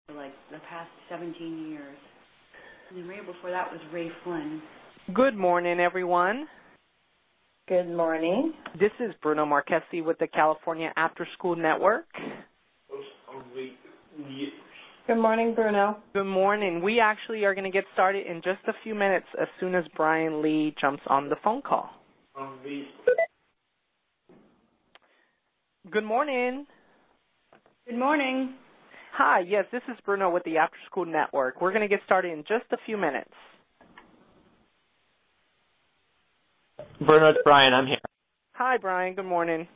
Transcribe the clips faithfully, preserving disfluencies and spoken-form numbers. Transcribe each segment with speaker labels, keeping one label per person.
Speaker 1: for like the past seventeen years. And then right before that was Ray Flynn.
Speaker 2: Good morning, everyone.
Speaker 3: Good morning.
Speaker 2: This is Bruno Marquesi with the California After School Network.
Speaker 3: Good morning, Bruno.
Speaker 2: Good morning. We actually are going to get started in just a few minutes as soon as Brian Lee jumps on the phone call. Good morning.
Speaker 1: Good morning.
Speaker 2: Hi, yes, this is Bruno with the After School Network. We're going to get started in just a few minutes.
Speaker 4: Bruno, it's Brian. I'm here.
Speaker 2: Hi, Brian. Good morning.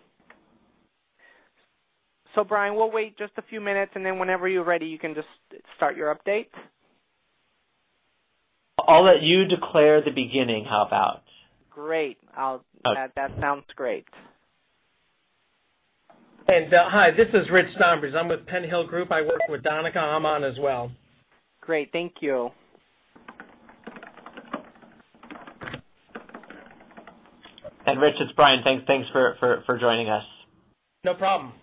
Speaker 2: So, Brian, we'll wait just a few minutes, and then whenever you're ready, you can just start your update.
Speaker 4: I'll let you declare the beginning. How about?
Speaker 2: Great. I'll,
Speaker 4: okay.
Speaker 2: that, that sounds great.
Speaker 5: And, uh, hi, this is Rich Stombers. I'm with Penn Hill Group. I work with Donica. I'm on as well.
Speaker 2: Great. Thank you.
Speaker 4: And Rich, it's Brian. Thanks, thanks for, for, for joining us.
Speaker 5: No problem.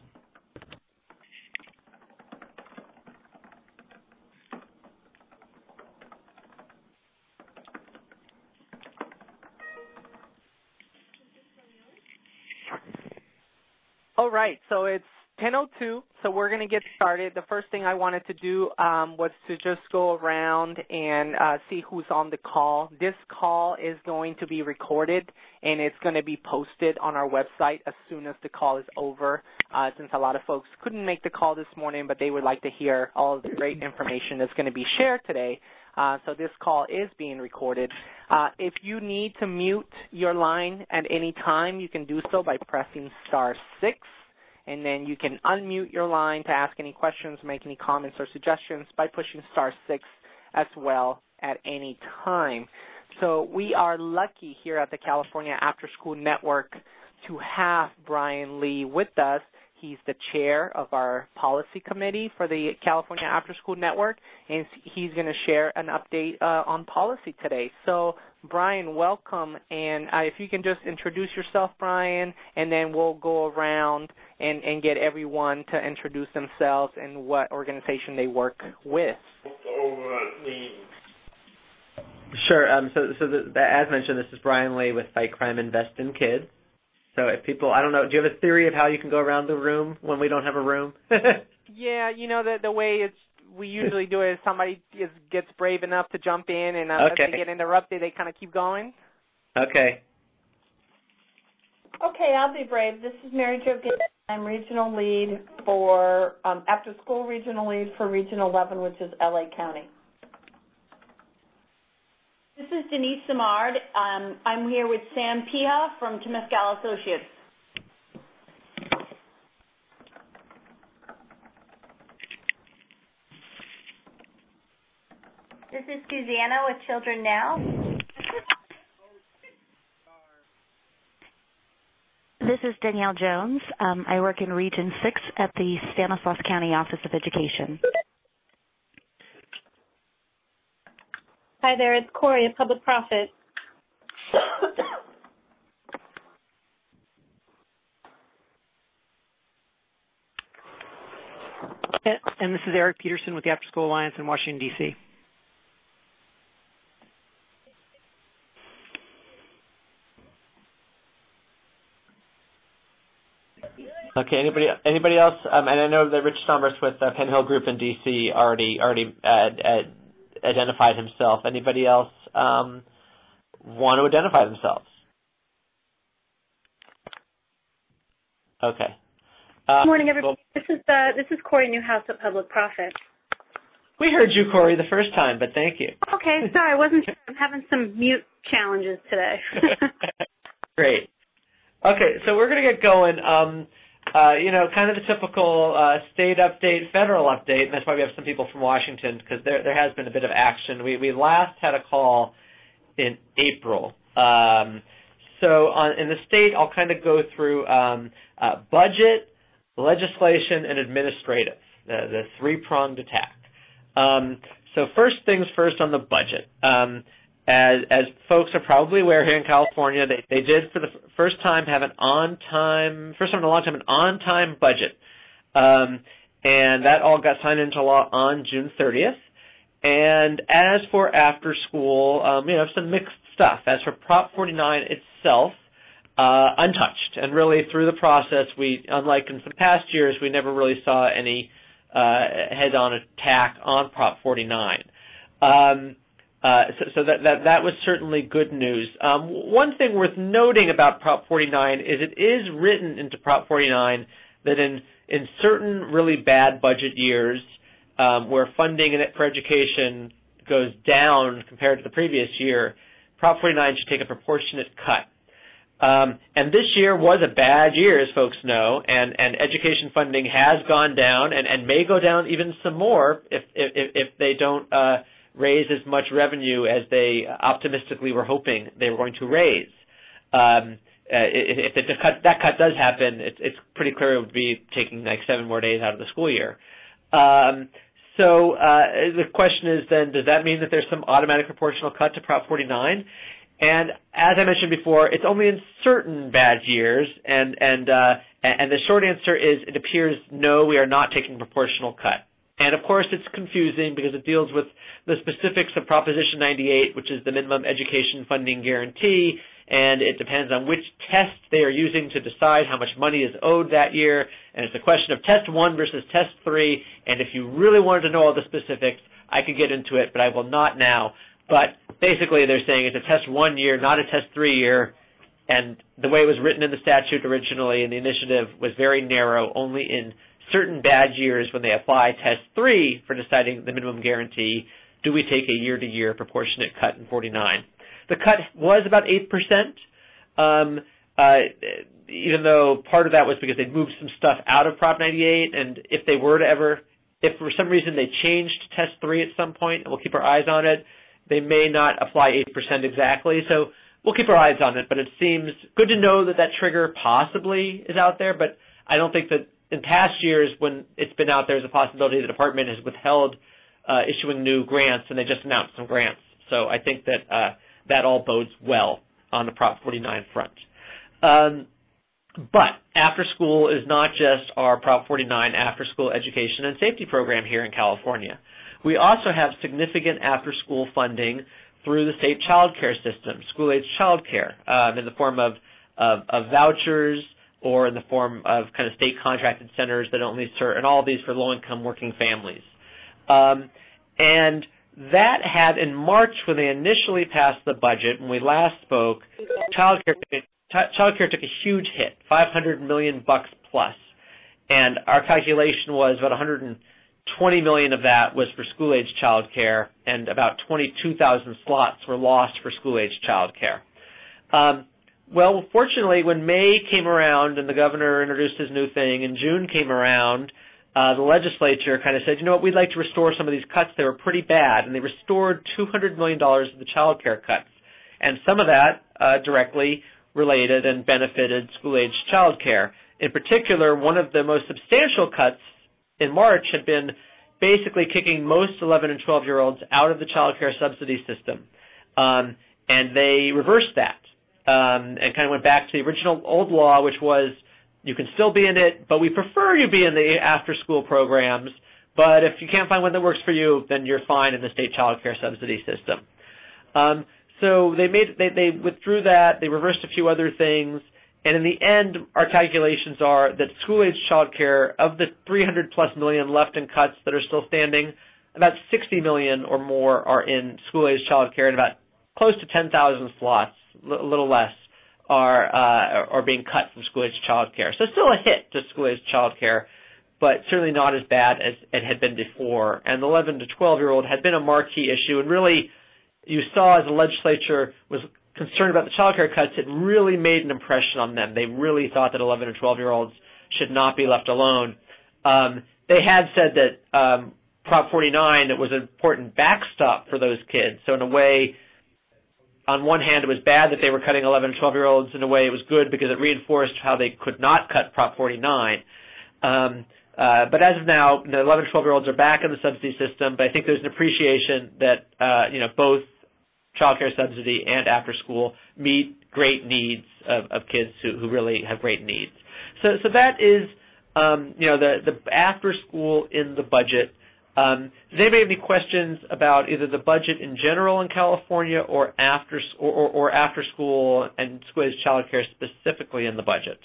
Speaker 2: All right, so it's ten oh two, so we're going to get started. The first thing I wanted to do um, was to just go around and uh, see who's on the call. This call is going to be recorded, and it's going to be posted on our website as soon as the call is over, uh, since a lot of folks couldn't make the call this morning, but they would like to hear all of the great information that's going to be shared today. Uh, so this call is being recorded. Uh, if you need to mute your line at any time, you can do so by pressing star six, and then you can unmute your line to ask any questions, make any comments or suggestions by pushing star six as well at any time. So we are lucky here at the California After School Network to have Brian Lee with us. He's the chair of our policy committee for the California After School Network, and he's going to share an update uh, on policy today. So, Brian, welcome, and uh, if you can just introduce yourself, Brian, and then we'll go around and, and get everyone to introduce themselves and what organization they work with.
Speaker 4: Sure. Um, so, so the, the, as mentioned, this is Brian Lee with Fight Crime, Invest in Kids. So if people, I don't know, do you have a theory of how you can go around the room when we don't have a room?
Speaker 2: Yeah, you know, the the way it's we usually do it is somebody is, gets brave enough to jump in, and unless
Speaker 4: okay.
Speaker 2: they get interrupted, they kind of keep going.
Speaker 4: Okay.
Speaker 3: Okay, I'll be brave. This is Mary Jo Gibbs. I'm regional lead for, um, after school regional lead for Region eleven, which is L A County.
Speaker 1: This is Denise Simard. Um, I'm here with Sam Piha from Temescal Associates.
Speaker 6: This is Susanna with Children Now.
Speaker 7: This is Danielle Jones. Um, I work in Region six at the Stanislaus County Office of Education.
Speaker 6: Hi there, it's Corey at Public Profit.
Speaker 8: And this is Eric Peterson with the After School Alliance in Washington, D C
Speaker 4: Okay. Anybody? Anybody else? Um, and I know that Rich Stombers with uh, Penn Hill Group in D C already already uh, uh, identified himself. Anybody else um, want to identify themselves? Okay. Uh,
Speaker 6: Good morning, everybody. Well, this is uh, this is Corey Newhouse at Public Profit.
Speaker 4: We heard you, Corey, the first time, but thank you.
Speaker 6: Okay, sorry, I wasn't sure. I'm having some mute challenges today.
Speaker 4: Great. Okay, so we're going to get going. Um, uh, you know, kind of the typical uh, state update, federal update, and that's why we have some people from Washington, because there there has been a bit of action. We we last had a call in April. Um, so on, in the state, I'll kind of go through um, uh, budget, legislation, and administrative, the, the three-pronged attack. Um, so first things first on the budget. Um, as, as folks are probably aware here in California, they, they did for the f- first time have an on-time, first time in a long time, an on-time budget. Um, and that all got signed into law on June thirtieth. And as for after school, um, you know, some mixed stuff. As for Prop forty-nine itself, uh, untouched. And really through the process, we, unlike in some past years, we never really saw any uh, head-on attack on Prop forty-nine. Um, uh, so so that, that, that was certainly good news. Um, one thing worth noting about Prop forty-nine is it is written into Prop forty-nine that in, in certain really bad budget years, um, where funding for education goes down compared to the previous year, Prop forty-nine should take a proportionate cut. Um, and this year was a bad year, as folks know, and, and education funding has gone down and, and may go down even some more if, if, if they don't uh, raise as much revenue as they optimistically were hoping they were going to raise. Um, uh, if, if the cut, that cut does happen, it's, it's pretty clear it would be taking like seven more days out of the school year. Um, so uh, the question is then, does that mean that there's some automatic proportional cut to Prop forty-nine? And as I mentioned before, it's only in certain bad years, and and uh, and the short answer is it appears no, we are not taking a proportional cut. And of course, it's confusing because it deals with the specifics of Proposition ninety-eight, which is the minimum education funding guarantee, and it depends on which test they are using to decide how much money is owed that year. And it's a question of test one versus test three. And if you really wanted to know all the specifics, I could get into it, but I will not now. But basically, they're saying it's a test one year, not a test three year, and the way it was written in the statute originally in the initiative was very narrow, only in certain bad years when they apply test three for deciding the minimum guarantee, do we take a year-to-year proportionate cut in forty-nine. The cut was about eight percent, um, uh, even though part of that was because they moved some stuff out of Prop ninety-eight, and if they were to ever, if for some reason they changed test three at some point, and we'll keep our eyes on it, they may not apply eight percent exactly, so we'll keep our eyes on it. But it seems good to know that that trigger possibly is out there, but I don't think that in past years when it's been out there, there's a possibility the department has withheld uh, issuing new grants, and they just announced some grants. So I think that uh, that all bodes well on the Prop forty-nine front. Um, but after school is not just our Prop forty-nine after-school education and safety program here in California. We also have significant after-school funding through the state child care system, school-age child care, um, in the form of, of, of vouchers or in the form of kind of state contracted centers that only serve, and all of these for low-income working families. Um, and that had, in March, when they initially passed the budget, when we last spoke, child care, child care took a huge hit, five hundred million bucks plus. And our calculation was about one hundred twenty million of that was for school-age child care, and about twenty-two thousand slots were lost for school-age child care. Um, well, fortunately, when May came around and the governor introduced his new thing, and June came around, uh, the legislature kind of said, you know what, we'd like to restore some of these cuts. They were pretty bad, and they restored two hundred million dollars of the child care cuts. And some of that uh, directly related and benefited school-age child care. In particular, one of the most substantial cuts in March had been basically kicking most eleven and twelve-year-olds out of the child care subsidy system. Um, and they reversed that um, and kind of went back to the original old law, which was you can still be in it, but we prefer you be in the after-school programs. But if you can't find one that works for you, then you're fine in the state child care subsidy system. Um, so they made they, they withdrew that. They reversed a few other things. And in the end, our calculations are that school-age child care, of the three hundred plus million left in cuts that are still standing, about sixty million or more are in school-age child care, and about close to ten thousand slots, a little less, are uh, are being cut from school-age child care. So still a hit to school-age child care, but certainly not as bad as it had been before. And the eleven to twelve-year-old had been a marquee issue, and really you saw as the legislature was concerned about the child care cuts, it really made an impression on them. They really thought that eleven and twelve-year-olds should not be left alone. Um, they had said that um, Prop forty-nine, it was an important backstop for those kids. So in a way, on one hand, it was bad that they were cutting eleven and twelve-year-olds. In a way, it was good because it reinforced how they could not cut Prop forty-nine. Um, uh, but as of now, the eleven and twelve-year-olds are back in the subsidy system, but I think there's an appreciation that, uh, you know, both child care subsidy and after school meet great needs of, of kids who, who really have great needs. So, so that is um, you know, the, the after school in the budget. Um, does anybody have any questions about either the budget in general in California or after or, or, or after school and school-age child care specifically in the budget?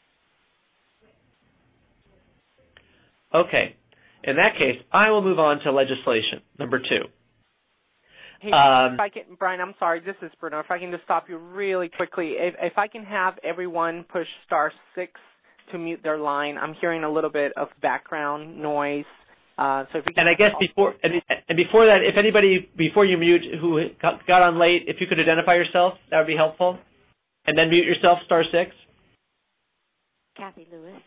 Speaker 4: Okay. In that case, I will move on to legislation, number two.
Speaker 2: Hey,
Speaker 4: um,
Speaker 2: if I can, Brian, I'm sorry, this is Bruno. If I can just stop you really quickly. If, if I can have everyone push star six to mute their line. I'm hearing a little bit of background noise. Uh, so if you can
Speaker 4: and I guess before and, and before that, if anybody, before you mute, who got, got on late, if you could identify yourself, that would be helpful. And then mute yourself, star six.
Speaker 7: Kathy Lewis.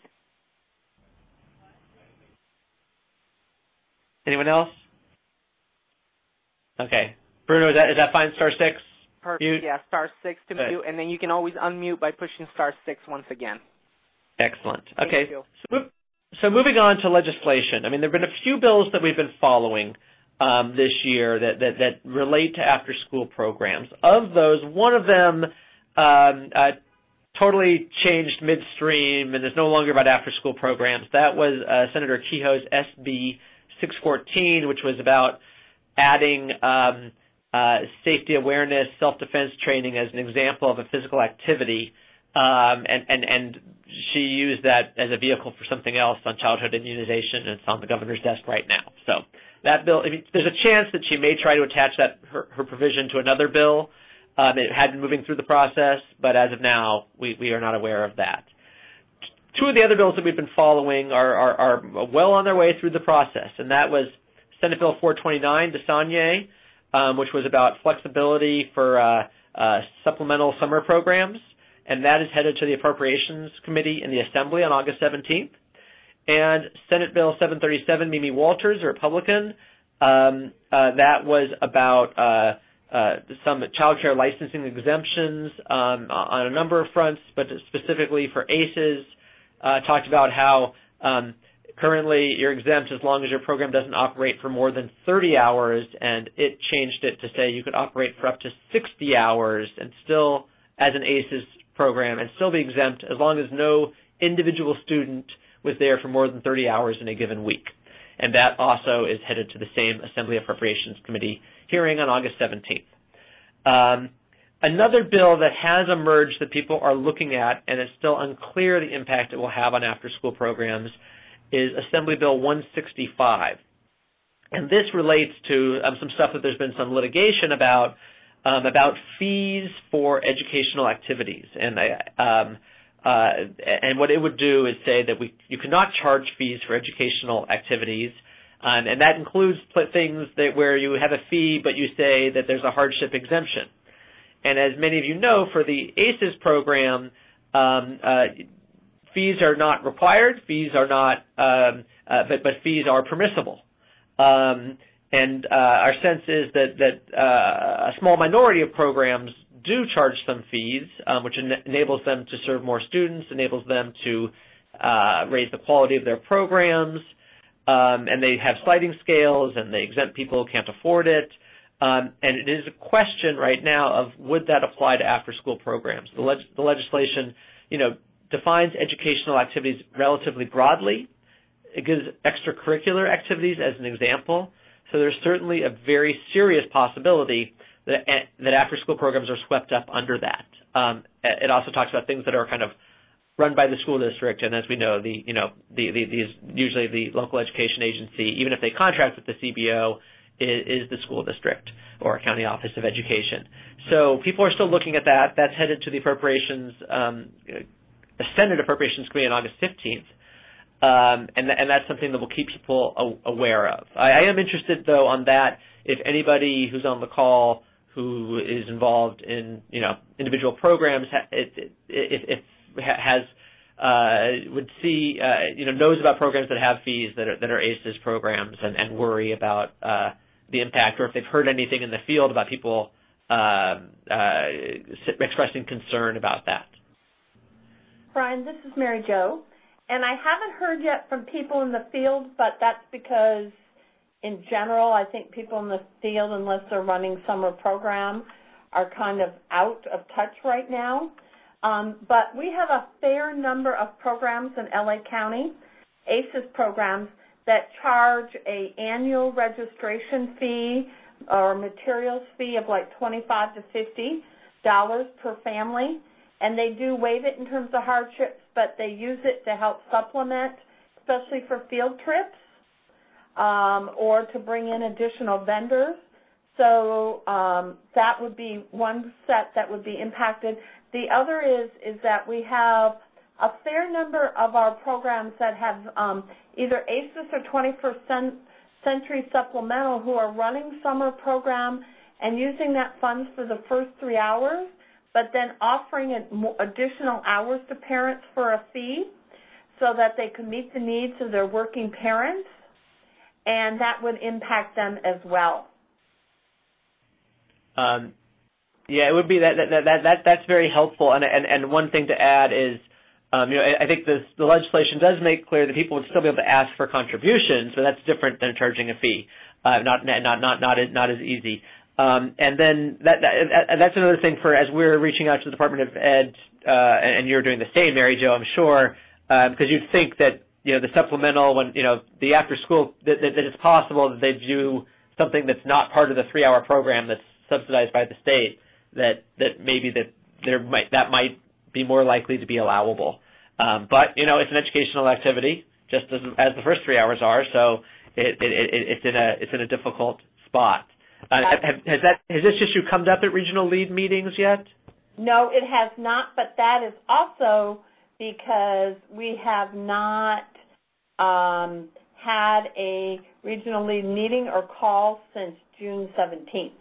Speaker 4: Anyone else? Okay. Bruno, is that, is that fine, star six?
Speaker 2: Perfect.
Speaker 4: Mute?
Speaker 2: Yeah, star six to
Speaker 4: Good.
Speaker 2: mute, and then you can always unmute by pushing star six once again.
Speaker 4: Excellent.
Speaker 2: Thank
Speaker 4: okay.
Speaker 2: you.
Speaker 4: So, so moving on to legislation. I mean, there have been a few bills that we've been following um, this year that, that, that relate to after-school programs. Of those, one of them um, uh, totally changed midstream and is no longer about after-school programs. That was uh, Senator Kehoe's S B six fourteen, which was about adding um, uh, safety awareness, self-defense training as an example of a physical activity, um, and, and, and she used that as a vehicle for something else on childhood immunization, and it's on the governor's desk right now. So that bill, I mean, there's a chance that she may try to attach that her, her provision to another bill. Um, it had been moving through the process, but as of now, we, we are not aware of that. Two of the other bills that we've been following are, are, are well on their way through the process, and that was Senate Bill four twenty-nine, DeSaulnier, um, which was about flexibility for uh, uh, supplemental summer programs, and that is headed to the Appropriations Committee in the Assembly on August seventeenth. And Senate Bill seven thirty-seven, Mimi Walters, a Republican, um, uh, that was about uh, uh, some child care licensing exemptions um, on a number of fronts, but specifically for A C Es. Uh, talked about how um, currently you're exempt as long as your program doesn't operate for more than thirty hours, and it changed it to say you could operate for up to sixty hours and still, as an A C Es program, and still be exempt as long as no individual student was there for more than thirty hours in a given week. And that also is headed to the same Assembly Appropriations Committee hearing on August seventeenth. Um, Another bill that has emerged that people are looking at, and it's still unclear the impact it will have on after-school programs, is Assembly Bill one sixty-five. And this relates to um, some stuff that there's been some litigation about, um, about fees for educational activities. And I, um, uh, and what it would do is say that we you cannot charge fees for educational activities, um, and that includes things that where you have a fee, but you say that there's a hardship exemption. And as many of you know, for the A C Es program, um, uh, fees are not required. Fees are not, um, uh, but, but fees are permissible. Um, and uh, our sense is that, that uh, a small minority of programs do charge some fees, um, which en- enables them to serve more students, enables them to uh, raise the quality of their programs, um, and they have sliding scales, and they exempt people who can't afford it. Um, and it is a question right now of would that apply to after-school programs. The, leg- the legislation, you know, defines educational activities relatively broadly. It gives extracurricular activities as an example. So there's certainly a very serious possibility that, that after-school programs are swept up under that. Um, it also talks about things that are kind of run by the school district, and as we know, the you know the, the, these usually the local education agency, even if they contract with the C B O, is the school district or County Office of Education. So people are still looking at that. That's headed to the Appropriations, um, the Senate Appropriations Committee on August fifteenth, um, and, th- and that's something that will keep people a- aware of. I, I am interested, though, on that. If anybody who's on the call who is involved in, you know, individual programs, ha- it, it, if, if has uh, would see, uh, you know, knows about programs that have fees that are that are A C Es programs, and, and worry about uh, the impact, or if they've heard anything in the field about people uh, uh, expressing concern about that.
Speaker 3: Brian, this is Mary Jo, and I haven't heard yet from people in the field, but that's because in general, I think people in the field, unless they're running summer program, are kind of out of touch right now. Um, but we have a fair number of programs in L A County, A C E S programs, that charge a annual registration fee or materials fee of like twenty-five to fifty dollars per family, and they do waive it in terms of hardships, but they use it to help supplement, especially for field trips um, or to bring in additional vendors. So um, that would be one set that would be impacted. The other is is that we have a fair number of our programs that have um, either A C E S or twenty-first Century Supplemental who are running summer program and using that funds for the first three hours, but then offering additional hours to parents for a fee so that they can meet the needs of their working parents, and that would impact them as well.
Speaker 4: Um, yeah, it would be that that that, that that's very helpful. And and and one thing to add is, um, you know, I think this, the legislation does make clear that people would still be able to ask for contributions, but that's different than charging a fee. Uh, not not not not as, not as easy. Um, and then that, that that's another thing for as we're reaching out to the Department of Ed, uh, and you're doing the same, Mary Jo, I'm sure, because um, you'd think that you know the supplemental, when you know the after school, that, that, that it's possible that they view something that's not part of the three-hour program that's subsidized by the state, that that maybe that there might that might be more likely to be allowable. Um, but you know, it's an educational activity, just as, as the first three hours are. So it, it, it, it's in a it's in a difficult spot. Uh, have, has that has this issue come up at regional lead meetings yet?
Speaker 3: No, it has not. But that is also because we have not um, had a regional lead meeting or call since June seventeenth.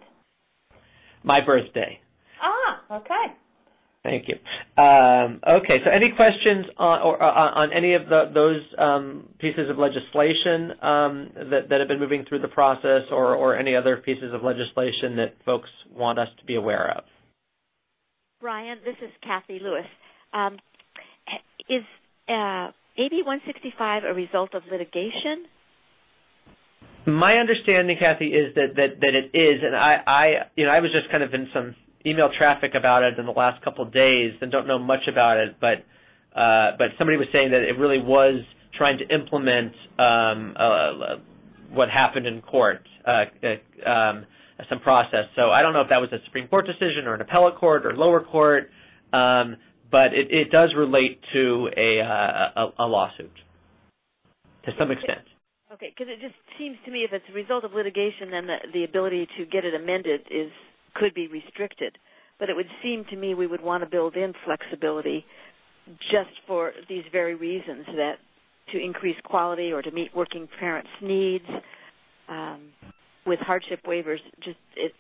Speaker 4: My birthday.
Speaker 3: Ah, okay.
Speaker 4: Thank you. Um, okay, so any questions on, or, uh, on any of the, those um, pieces of legislation um, that, that have been moving through the process, or, or any other pieces of legislation that folks want us to be aware of?
Speaker 9: Brian, this is Kathy Lewis. Um, is uh, A B one sixty-five a result of litigation?
Speaker 4: My understanding, Kathy, is that, that, that it is, and I, I, you know, I was just kind of in some email traffic about it in the last couple of days and don't know much about it, but uh, but somebody was saying that it really was trying to implement um, uh, what happened in court, uh, uh, um, some process. So I don't know if that was a Supreme Court decision or an appellate court or lower court, um, but it, it does relate to a, uh, a, a lawsuit to some extent.
Speaker 9: Okay, because it just seems to me if it's a result of litigation, then the, the ability to get it amended is could be restricted. But it would seem to me we would want to build in flexibility just for these very reasons, that to increase quality or to meet working parents' needs um, with hardship waivers, just it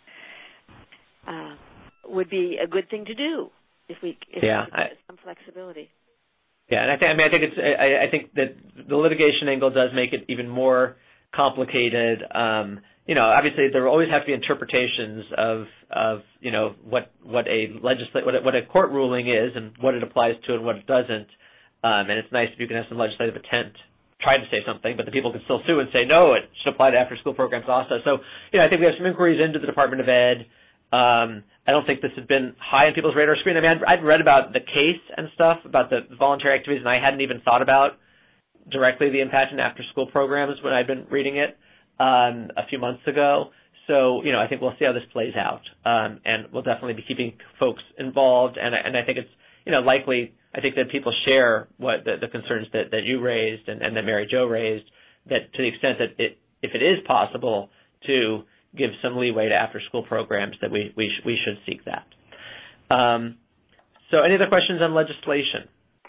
Speaker 9: uh, would be a good thing to do if we if
Speaker 4: yeah,
Speaker 9: we could get some flexibility.
Speaker 4: Yeah, and I think I mean I think it's I, I think that the litigation angle does make it even more complicated. Um, you know, obviously there will always have to be interpretations of of you know what what a legislat what a, what a court ruling is and what it applies to and what it doesn't. Um, and it's nice if you can have some legislative intent, try to say something, but the people can still sue and say no, it should apply to after school programs also. So you know, I think we have some inquiries into the Department of Ed. Um, I don't think this has been high on people's radar screen. I mean, I'd, I'd read about the case and stuff, about the voluntary activities, and I hadn't even thought about directly the impact in after-school programs when I'd been reading it um, a few months ago. So, you know, I think we'll see how this plays out, um, and we'll definitely be keeping folks involved. And, and I think it's, you know, likely, I think that people share what the, the concerns that, that you raised and, and that Mary Jo raised, that to the extent that it, if it is possible to give some leeway to after-school programs, that we we, sh- we should seek that. Um, so any other questions on legislation?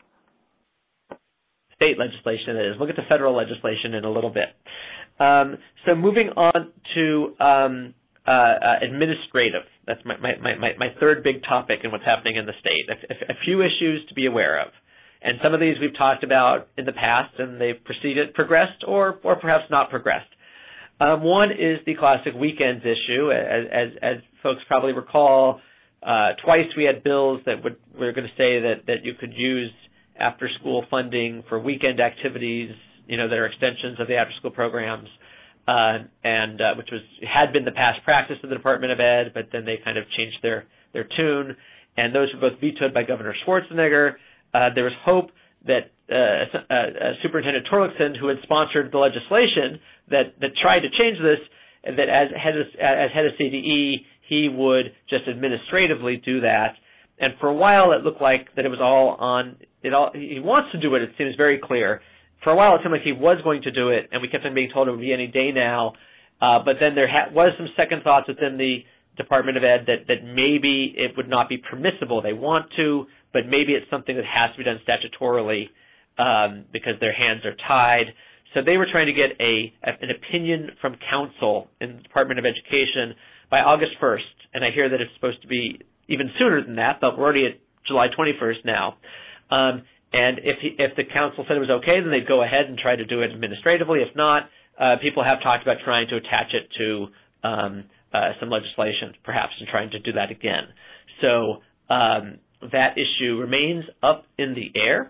Speaker 4: State legislation, that is. We'll get to federal legislation in a little bit. Um, so moving on to um, uh, uh, administrative. That's my, my, my, my third big topic in what's happening in the state. A, a few issues to be aware of. And some of these we've talked about in the past, and they've proceeded, progressed, or, or perhaps not progressed. Um, one is the classic weekends issue. As, as, as folks probably recall, uh, twice we had bills that would, were going to say that, that you could use after-school funding for weekend activities, you know, that are extensions of the after-school programs, uh, and uh, which was had been the past practice of the Department of Ed, but then they kind of changed their, their tune. and those were both vetoed by Governor Schwarzenegger. Uh, there was hope that uh, uh, uh, Superintendent Torlakson, who had sponsored the legislation that, that tried to change this, and that as head of, as head of C D E, he would just administratively do that. And for a while, it looked like that it was all on. It all he wants to do it. It seems very clear. For a while, it seemed like he was going to do it, and we kept on being told it would be any day now. Uh, but then there ha- was some second thoughts within the Department of Ed that, that maybe it would not be permissible. They want to, but maybe it's something that has to be done statutorily um, because their hands are tied. So they were trying to get a an opinion from counsel in the Department of Education by August first, and I hear that it's supposed to be even sooner than that, but we're already at July twenty-first now. Um, and if he, if the council said it was okay, then they'd go ahead and try to do it administratively. If not, uh, people have talked about trying to attach it to um, uh, some legislation, perhaps, and trying to do that again. So um, that issue remains up in the air.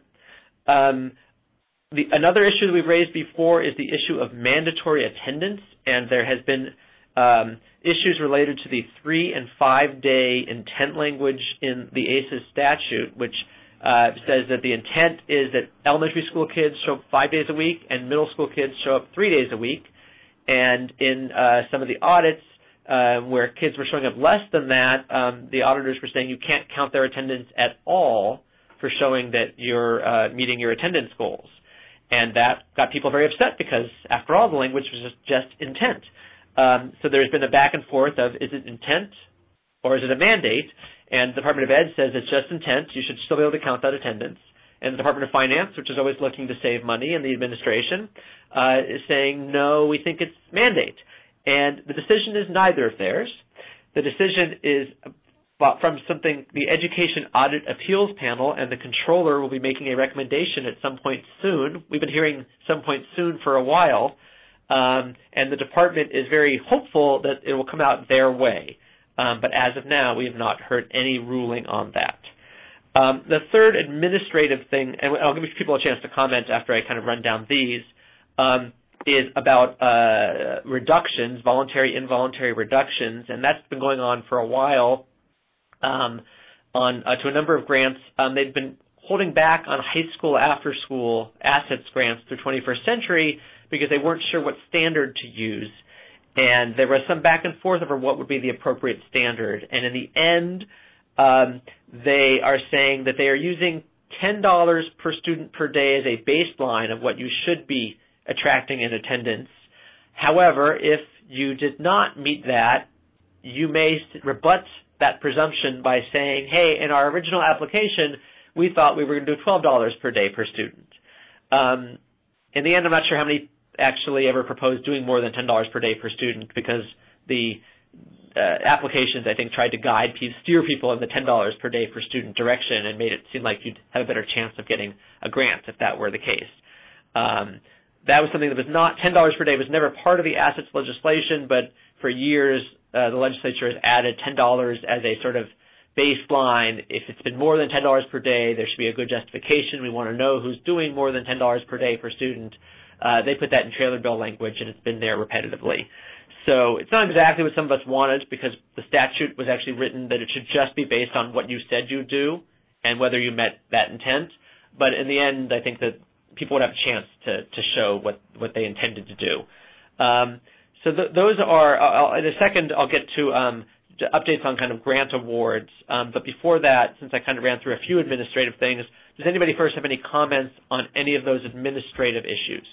Speaker 4: Um, the, another issue that we've raised before is the issue of mandatory attendance, and there has been um, issues related to the three- and five-day intent language in the A C E S statute, which uh, says that the intent is that elementary school kids show up five days a week and middle school kids show up three days a week. And in uh, some of the audits uh, where kids were showing up less than that, um, the auditors were saying you can't count their attendance at all for showing that you're uh, meeting your attendance goals. And that got people very upset because, after all, the language was just, just intent. Um, so there's been a back and forth of, is it intent or is it a mandate? And the Department of Ed says it's just intent. You should still be able to count that attendance. And the Department of Finance, which is always looking to save money, and the administration uh, is saying, no, we think it's mandate. And the decision is neither of theirs. The decision is from something, the Education Audit Appeals Panel, and the controller will be making a recommendation at some point soon. We've been hearing some point soon for a while. Um, and the department is very hopeful that it will come out their way. Um, but as of now, we have not heard any ruling on that. Um, the third administrative thing, and I'll give people a chance to comment after I kind of run down these, um, is about uh, reductions, voluntary, involuntary reductions, and that's been going on for a while um, on uh, to a number of grants. Um, they've been holding back on high school after-school assets grants through twenty-first century because they weren't sure what standard to use. And there was some back and forth over what would be the appropriate standard. And in the end, um, they are saying that they are using ten dollars per student per day as a baseline of what you should be attracting in attendance. However, if you did not meet that, you may rebut that presumption by saying, hey, in our original application, we thought we were going to do twelve dollars per day per student. Um, in the end, I'm not sure how many actually ever proposed doing more than ten dollars per day per student because the uh, applications, I think, tried to guide, steer people in the ten dollars per day per student direction and made it seem like you'd have a better chance of getting a grant if that were the case. Um, that was something that was not, ten dollars per day was never part of the assets legislation, but for years uh, the legislature has added ten dollars as a sort of baseline. If it's been more than ten dollars per day, there should be a good justification. We want to know who's doing more than ten dollars per day per student. Uh, they put that in trailer bill language, and it's been there repetitively. So it's not exactly what some of us wanted because the statute was actually written that it should just be based on what you said you'd do and whether you met that intent. But in the end, I think that people would have a chance to, to show what, what they intended to do. Um, so th- those are, I'll, in a second, I'll get to um, updates on kind of grant awards. Um, but before that, since I kind of ran through a few administrative things, does anybody first have any comments on any of those administrative issues?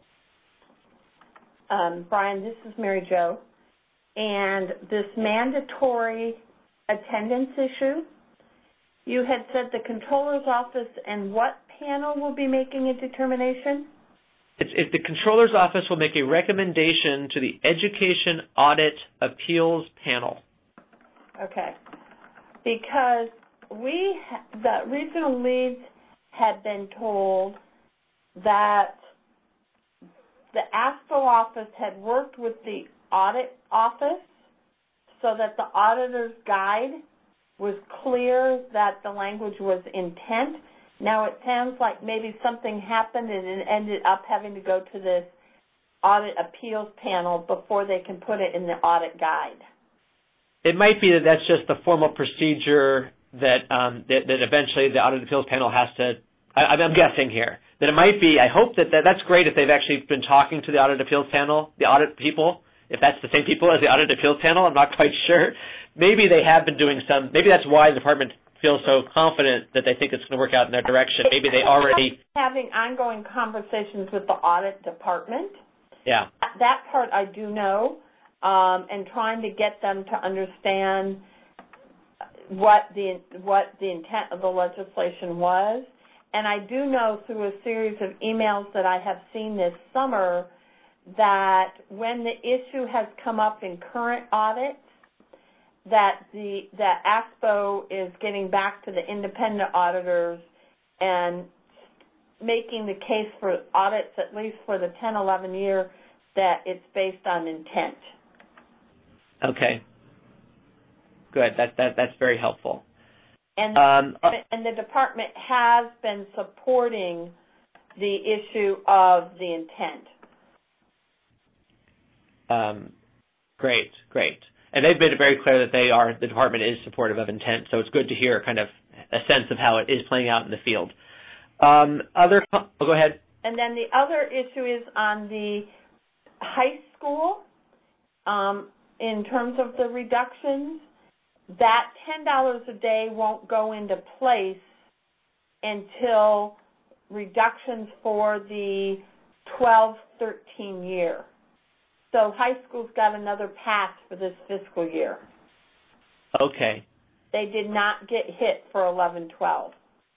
Speaker 3: Um, Brian, this is Mary Jo. And this mandatory attendance issue, you had said the controller's office and what panel will be making a determination?
Speaker 4: It's, it, the controller's office will make a recommendation to the Education Audit Appeals Panel. Okay.
Speaker 3: Because we, the regional leads had been told that the ASPO office had worked with the audit office so that the auditor's guide was clear that the language was intent. Now it sounds like maybe something happened and it ended up having to go to this audit appeals panel before they can put it in the audit guide.
Speaker 4: It might be that that's just the formal procedure that, um, that that eventually the audit appeals panel has to. I, I'm guessing here that it might be. I hope that, that that's great if they've actually been talking to the audit appeals panel, the audit people. If that's the same people as the audit appeals panel, I'm not quite sure. Maybe they have been doing some. Maybe that's why the department feels so confident that they think it's going to work out in their direction. Maybe they already
Speaker 3: having ongoing conversations with the audit department.
Speaker 4: Yeah,
Speaker 3: that part I do know, um, and trying to get them to understand what the what the intent of the legislation was. And I do know through a series of emails that I have seen this summer that when the issue has come up in current audits, that the that ASPO is getting back to the independent auditors and making the case for audits, at least for the ten eleven year, that it's based on intent.
Speaker 4: Okay. Good. That that that's very helpful.
Speaker 3: And
Speaker 4: um, uh,
Speaker 3: and the department has been supporting the issue of the intent.
Speaker 4: Um, great, great. And they've made it very clear that they are, the department is supportive of intent, so it's good to hear kind of a sense of how it is playing out in the field. Um, other, oh, go ahead.
Speaker 3: And then the other issue is on the high school, um, in terms of the reductions, that ten dollars a day won't go into place until reductions for the twelve thirteen year. So high school's got another pass for this fiscal year.
Speaker 4: Okay.
Speaker 3: They did not get hit for eleven twelve.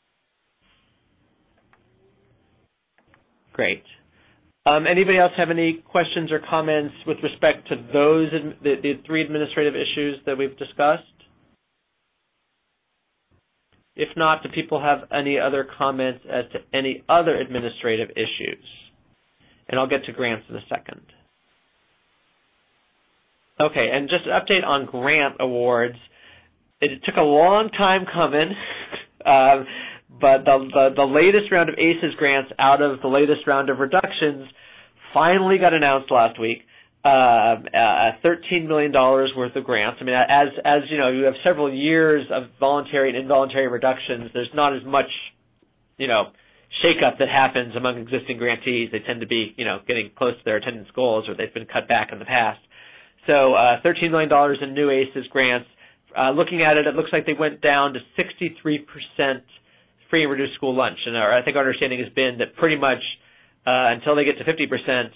Speaker 4: Great. Um, anybody else have any questions or comments with respect to those the, the three administrative issues that we've discussed? If not, do people have any other comments as to any other administrative issues? And I'll get to grants in a second. Okay, and just an update on grant awards. It took a long time coming, um, but the, the, the latest round of ACES grants out of the latest round of reductions finally got announced last week. Uh, uh, thirteen million dollars worth of grants. I mean, as, as you know, you have several years of voluntary and involuntary reductions. There's not as much, you know, shakeup that happens among existing grantees. They tend to be, you know, getting close to their attendance goals, or they've been cut back in the past. So uh, thirteen million dollars in new ACES grants. Uh, looking at it, it looks like they went down to sixty-three percent free and reduced school lunch. And our, I think our understanding has been that pretty much uh, until they get to fifty percent,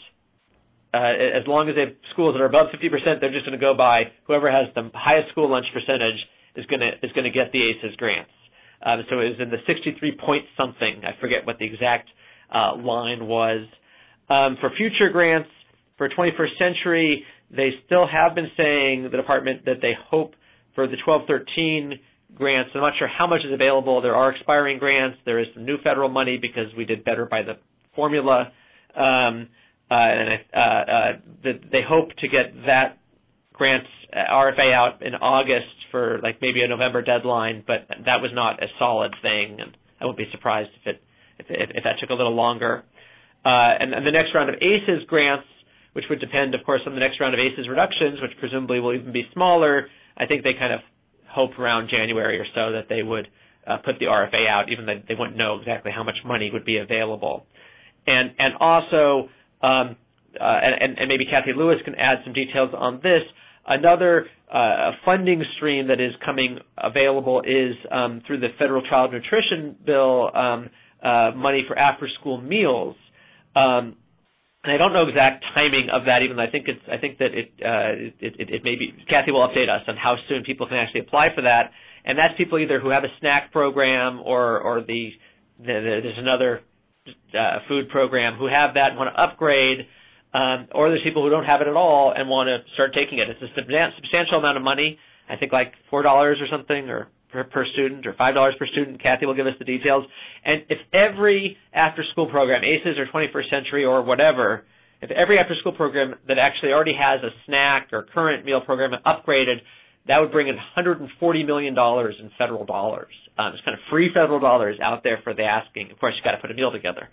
Speaker 4: uh, as long as they have schools that are above fifty percent, they're just going to go by whoever has the highest school lunch percentage is going to is going to get the ACES grants. Um, so it was in the sixty-three point something. I forget what the exact uh, line was. Um, for future grants for twenty-first century, they still have been saying, the department, that they hope for the twelve thirteen grants. I'm not sure how much is available. There are expiring grants. There is some new federal money because we did better by the formula. Um, uh, and uh, uh, the, they hope to get that grants R F A out in August for like maybe a November deadline, but that was not a solid thing, and I wouldn't be surprised if it if, if, if that took a little longer. Uh, and, and the next round of ACES grants, which would depend, of course, on the next round of ACES reductions, which presumably will even be smaller, I think they kind of hope around January or so that they would uh, put the R F A out, even though they wouldn't know exactly how much money would be available. And and also, um, uh, and, and maybe Kathy Lewis can add some details on this, another uh, funding stream that is coming available is um, through the Federal Child Nutrition Bill, um, uh, money for after-school meals. Um, And I don't know exact timing of that, even though I think it's. I think that it, uh, it, it, it may be. Kathy will update us on how soon people can actually apply for that, and that's people either who have a snack program or or the, the, the there's another uh, food program who have that and want to upgrade, um, or there's people who don't have it at all and want to start taking it. It's a substantial amount of money. I think like four dollars or something, or per, per student, or five dollars per student. Kathy will give us the details. And if every after-school program, ACES or twenty-first century or whatever, if every after-school program that actually already has a snack or current meal program upgraded, that would bring in one hundred forty million dollars in federal dollars. Um, it's kind of free federal dollars out there for the asking. Of course, you've got to put a meal together.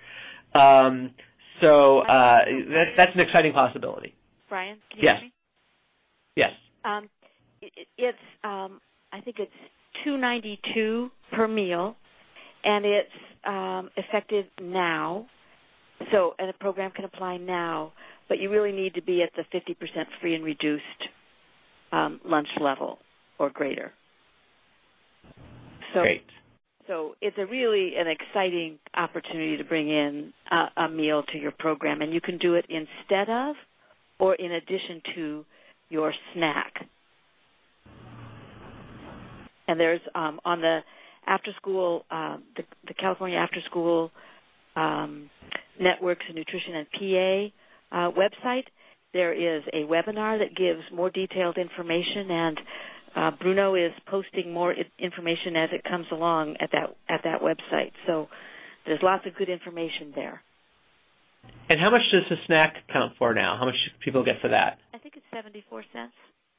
Speaker 4: Um, so uh, that, that's an exciting possibility.
Speaker 9: Brian, can you
Speaker 4: yes.
Speaker 9: hear me?
Speaker 4: Yes.
Speaker 9: Um, it, it's, um, I think it's two dollars and ninety-two cents per meal, and it's um, effective now. So, and a program can apply now, but you really need to be at the fifty percent free and reduced um, lunch level or greater. So,
Speaker 4: Great.
Speaker 9: So it's a really an exciting opportunity to bring in a, a meal to your program, and you can do it instead of or in addition to your snack. And there's um, on the after school, uh, the, the California After School um, Networks and Nutrition and P A uh, website, there is a webinar that gives more detailed information, and uh, Bruno is posting more information as it comes along at that at that website. So there's lots of good information there.
Speaker 4: And how much does the snack count for now? How much do people get for that?
Speaker 9: I think it's seventy-four cents.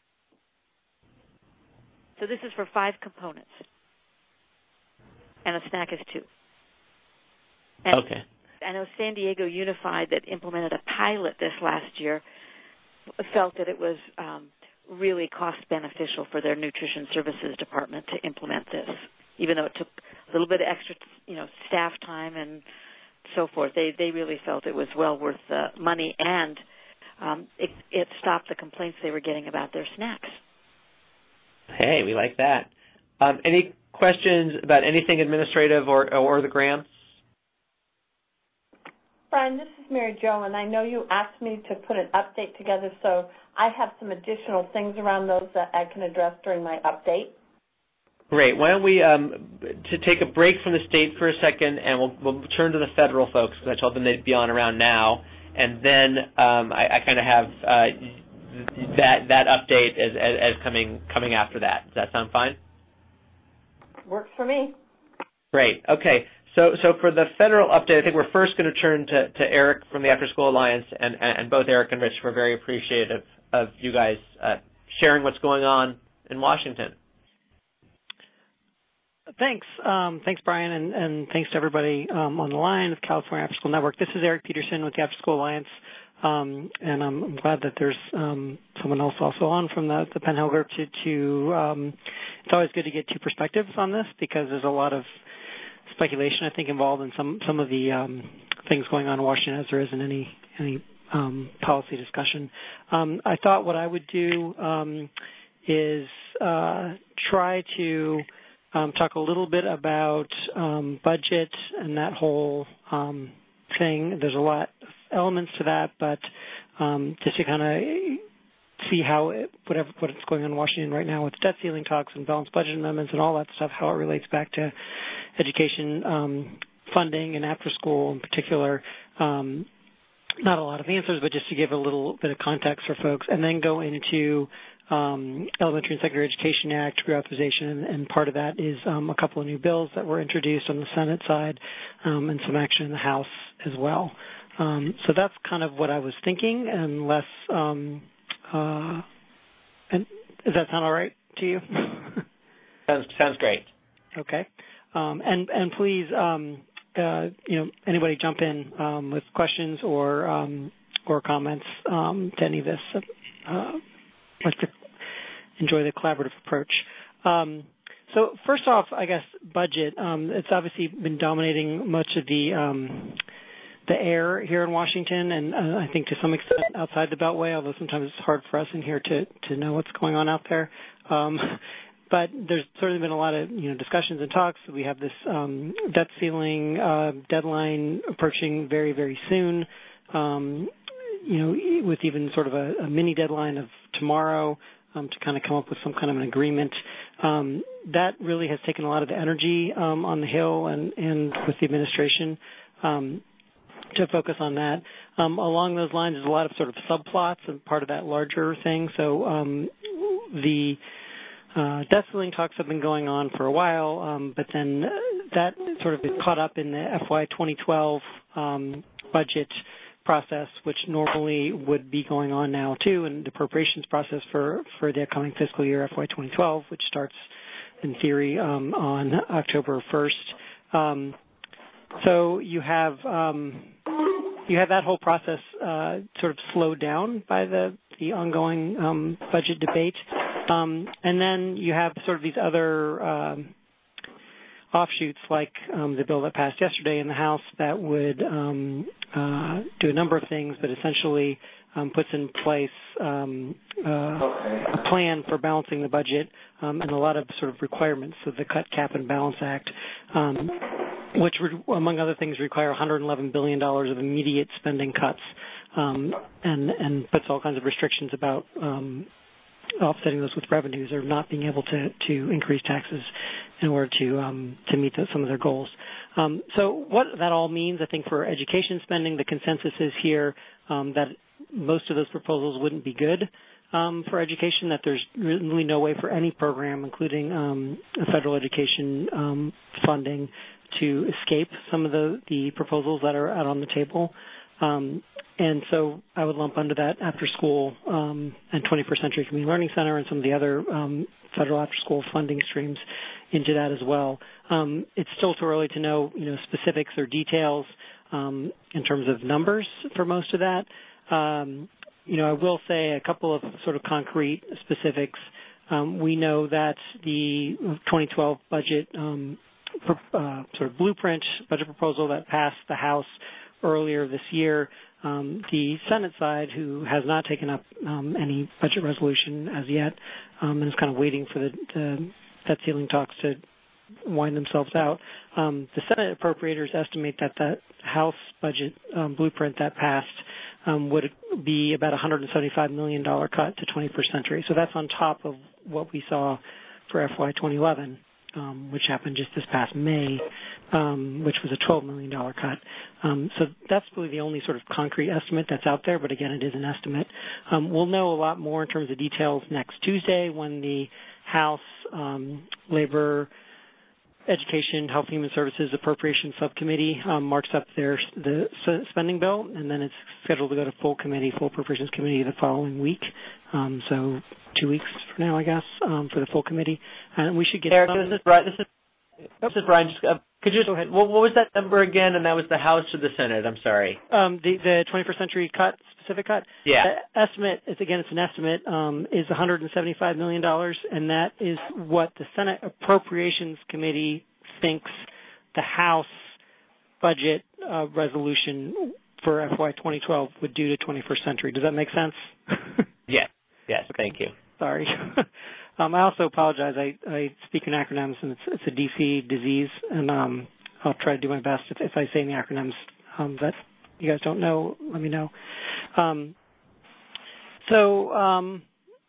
Speaker 9: So this is for five components, and a snack is two. And
Speaker 4: okay.
Speaker 9: I know San Diego Unified, that implemented a pilot this last year, felt that it was um, really cost beneficial for their nutrition services department to implement this, even though it took a little bit of extra, you know, staff time and so forth. They they really felt it was well worth the money, and um, it, it stopped the complaints they were getting about their snacks.
Speaker 4: Hey, we like that. Um, any questions about anything administrative or or the grants?
Speaker 3: Brian, this is Mary Jo, and I know you asked me to put an update together, so I have some additional things around those that I can address during my update.
Speaker 4: Great. Why don't we um, to take a break from the state for a second, and we'll, we'll turn to the federal folks, because I told them they'd be on around now, and then um, I, I kind of have uh, that that update as, as, as coming coming after that. Does that sound fine?
Speaker 3: Works for me.
Speaker 4: Great. Okay. So, so for the federal update, I think we're first going to turn to, to Eric from the After School Alliance, and, and both Eric and Rich were very appreciative of you guys uh, sharing what's going on in Washington.
Speaker 8: Thanks. Um, thanks, Brian, and, and thanks to everybody um, on the line with California After School Network. This is Eric Peterson with the After School Alliance, um, and I'm, I'm glad that there's um, someone else also on from the, the Penn Hill group to, to um, it's always good to get two perspectives on this, because there's a lot of speculation, I think, involved in some some of the um, things going on in Washington, as there isn't any any um, policy discussion. Um, I thought what I would do um, is uh, try to um, talk a little bit about um, budget and that whole um, thing. There's a lot of elements to that, but um, just to kind of see how it, whatever what's going on in Washington right now with debt ceiling talks and balanced budget amendments and all that stuff, how it relates back to education um, funding and after school in particular. Um, not a lot of answers, but just to give a little bit of context for folks, and then go into um, Elementary and Secondary Education Act reauthorization, and, and part of that is um, a couple of new bills that were introduced on the Senate side um, and some action in the House as well. Um, so that's kind of what I was thinking, unless um, uh, and does that sound all right to you?
Speaker 4: Sounds sounds great.
Speaker 8: Okay. Um, and, and please, um, uh, you know, anybody jump in um, with questions or um, or comments um, to any of this. Uh, like to enjoy the collaborative approach. Um, so first off, I guess budget. Um, it's obviously been dominating much of the um, the air here in Washington, and uh, I think to some extent outside the Beltway, although sometimes it's hard for us in here to to know what's going on out there. Um, But there's certainly been a lot of, you know, discussions and talks. We have this um, debt ceiling uh, deadline approaching very, very soon, um, you know, with even sort of a, a mini deadline of tomorrow um, to kind of come up with some kind of an agreement. Um, that really has taken a lot of the energy um, on the Hill and, and with the administration um, to focus on that. Um, along those lines, there's a lot of sort of subplots and part of that larger thing. So um, the Uh, debt ceiling talks have been going on for a while, um, but then that sort of is caught up in the F Y twenty twelve um, budget process, which normally would be going on now too, and the appropriations process for, for the upcoming fiscal year F Y twenty twelve, which starts in theory um, on October first. Um, so you have um, you have that whole process uh, sort of slowed down by the the ongoing um, budget debate. Um, and then you have sort of these other um, offshoots like um, the bill that passed yesterday in the House that would um, uh, do a number of things, but essentially um, puts in place um, uh, a plan for balancing the budget um, and a lot of sort of requirements of the Cut, Cap, and Balance Act, um, which would, among other things, require one hundred eleven billion dollars of immediate spending cuts um, and, and puts all kinds of restrictions about um, offsetting those with revenues or not being able to, to increase taxes in order to um, to meet the, some of their goals. Um, so what that all means, I think, for education spending, the consensus is here um, that most of those proposals wouldn't be good um, for education, that there's really no way for any program, including um, federal education um, funding, to escape some of the, the proposals that are out on the table. Um, and so I would lump under that after school um, and twenty-first Century Community Learning Center and some of the other um, federal after school funding streams into that as well. Um, it's still too early to know, you know, specifics or details um, in terms of numbers for most of that. Um, you know, I will say a couple of sort of concrete specifics. Um, we know that the twenty twelve budget um, uh, sort of blueprint budget proposal that passed the House earlier this year, um, the Senate side, who has not taken up um, any budget resolution as yet um, and is kind of waiting for the, the debt ceiling talks to wind themselves out, um, the Senate appropriators estimate that that House budget um, blueprint that passed um, would be about a one hundred seventy-five million dollars cut to twenty-first Century. So that's on top of what we saw for F Y twenty eleven. Um, which happened just this past May, um, which was a twelve million dollars cut. Um, so that's really the only sort of concrete estimate that's out there, but again, it is an estimate. Um, we'll know a lot more in terms of details next Tuesday when the House um, Labor, Education, Health and Human Services Appropriations Subcommittee um, marks up their the spending bill, and then it's scheduled to go to full committee, full Appropriations Committee the following week. Um, so two weeks from now, I guess, um, for the full committee, and we should get.
Speaker 4: Eric, this is Brian. This is this is Brian. Just, uh, could you just go ahead? What, what was that number again? And that was the House or the Senate? I'm sorry.
Speaker 8: Um, the the twenty-first Century cut, specific cut.
Speaker 4: Yeah.
Speaker 8: The estimate is again, it's an estimate. Um, is one hundred seventy-five million dollars, and that is what the Senate Appropriations Committee thinks the House budget uh, resolution for F Y twenty twelve would do to twenty-first Century. Does that make sense?
Speaker 4: Yes. Yes. Thank you.
Speaker 8: Sorry. um, I also apologize. I, I speak in acronyms, and it's, it's a D C disease, and um, I'll try to do my best. If, if I say any acronyms um, that you guys don't know, let me know. Um, so um,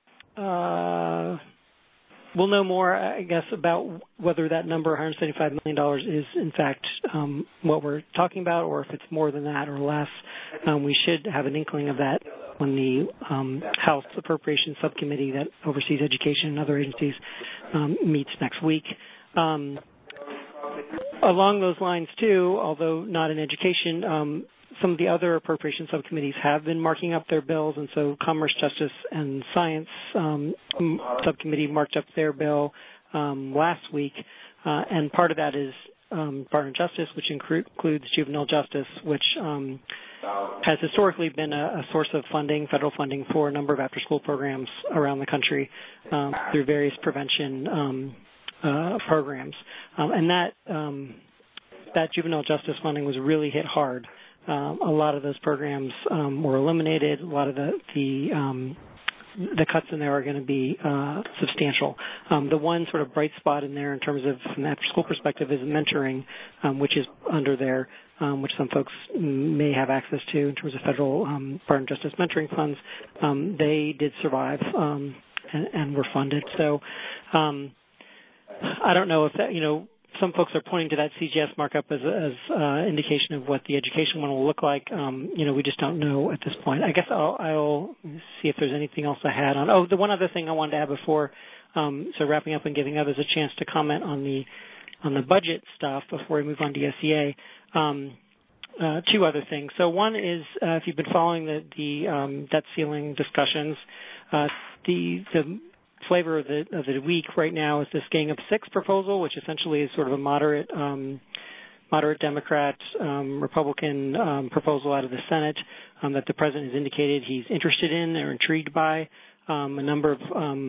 Speaker 8: uh, we'll know more, I guess, about whether that number, one hundred seventy-five million dollars, is in fact um, what we're talking about, or if it's more than that or less. Um, we should have an inkling of that when the um, House Appropriations Subcommittee that oversees education and other agencies um, meets next week. Um, along those lines, too, although not in education, um, some of the other appropriation subcommittees have been marking up their bills, and so Commerce, Justice, and Science um, subcommittee marked up their bill um, last week, uh, and part of that is um, Department of Justice, which includes juvenile justice, which um, has historically been a, a source of funding, federal funding, for a number of after-school programs around the country um, through various prevention um, uh, programs, um, and that um, that juvenile justice funding was really hit hard. Um, a lot of those programs um, were eliminated. A lot of the the, um, the cuts in there are going to be uh, substantial. Um, the one sort of bright spot in there in terms of from the after-school perspective is mentoring, um, which is under there, um, which some folks may have access to in terms of federal um, Department of Justice mentoring funds. Um, they did survive um, and, and were funded. So um, I don't know if that, you know, some folks are pointing to that C G S markup as as uh, indication of what the education one will look like. Um, you know, we just don't know at this point. I guess I'll, I'll see if there's anything else I had on. Oh, the one other thing I wanted to add before, um, so wrapping up and giving others a chance to comment on the on the budget stuff before we move on to S E A. Um, uh, two other things. So one is uh, if you've been following the the um, debt ceiling discussions, uh, the the flavor of the, of the week right now is this Gang of Six proposal, which essentially is sort of a moderate, um, moderate Democrat, um, Republican um, proposal out of the Senate um, that the president has indicated he's interested in or intrigued by. Um, a number of um,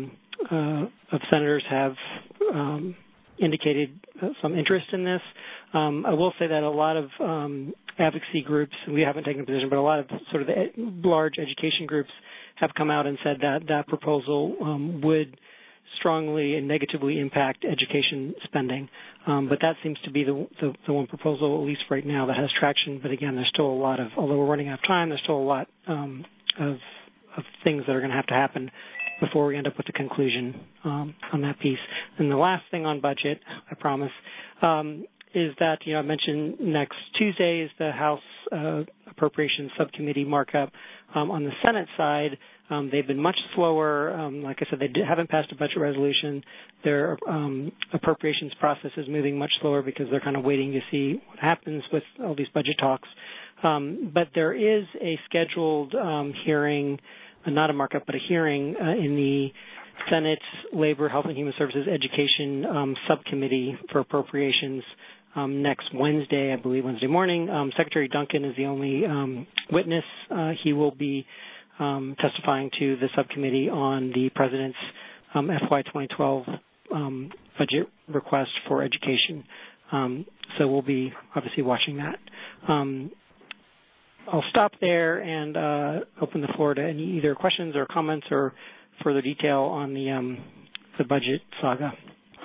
Speaker 8: uh, of senators have um, indicated some interest in this. Um, I will say that a lot of um, advocacy groups, we haven't taken a position, but a lot of sort of the large education groups have come out and said that that proposal um, would strongly and negatively impact education spending. Um, but that seems to be the, the, the one proposal, at least right now, that has traction. But again, there's still a lot of, although we're running out of time, there's still a lot um, of, of things that are going to have to happen before we end up with a conclusion um, on that piece. And the last thing on budget, I promise, um, is that, you know, I mentioned next Tuesday is the House uh, Appropriations Subcommittee markup. Um, on the Senate side, um, they've been much slower. Um, like I said, they did, haven't passed a budget resolution. Their um, appropriations process is moving much slower because they're kind of waiting to see what happens with all these budget talks. Um, but there is a scheduled um, hearing, uh, not a markup, but a hearing uh, in the Senate Labor, Health and Human Services Education um, Subcommittee for Appropriations um, next Wednesday, I believe, Wednesday morning. Um, Secretary Duncan is the only um, witness. Uh, he will be um, testifying to the subcommittee on the President's um, F Y twenty twelve um, budget request for education. Um, so we'll be obviously watching that. Um, I'll stop there and uh, open the floor to any either questions or comments or further detail on the um, the budget saga.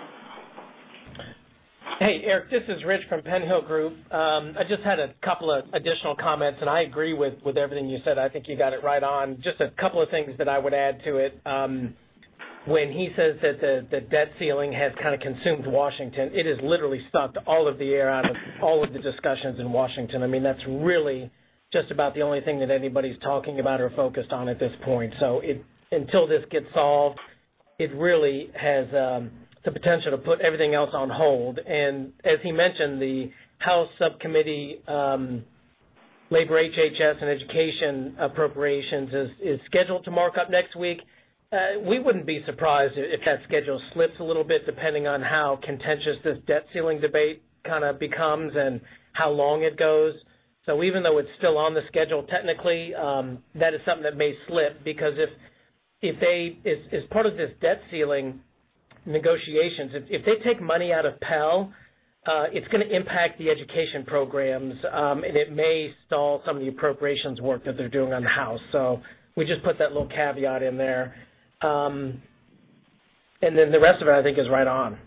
Speaker 5: Hey, Eric, this is Rich from Penn Hill Group. Um, I just had a couple of additional comments, and I agree with, with everything you said. I think you got it right on. Just a couple of things that I would add to it. Um, when he says that the, the debt ceiling has kind of consumed Washington, it has literally sucked all of the air out of all of the discussions in Washington. I mean, that's really just about the only thing that anybody's talking about or focused on at this point. So it, until this gets solved, it really has um, the potential to put everything else on hold. And as he mentioned, the House Subcommittee um, Labor, H H S, and Education Appropriations is, is scheduled to mark up next week. Uh, we wouldn't be surprised if that schedule slips a little bit depending on how contentious this debt ceiling debate kind of becomes and how long it goes. So even though it's still on the schedule technically, um, that is something that may slip because if if they, as, as part of this debt ceiling negotiations, if, if they take money out of Pell, uh, it's going to impact the education programs, um, and it may stall some of the appropriations work that they're doing on the House. So we just put that little caveat in there. Um, and then the rest of it, I think, is right on.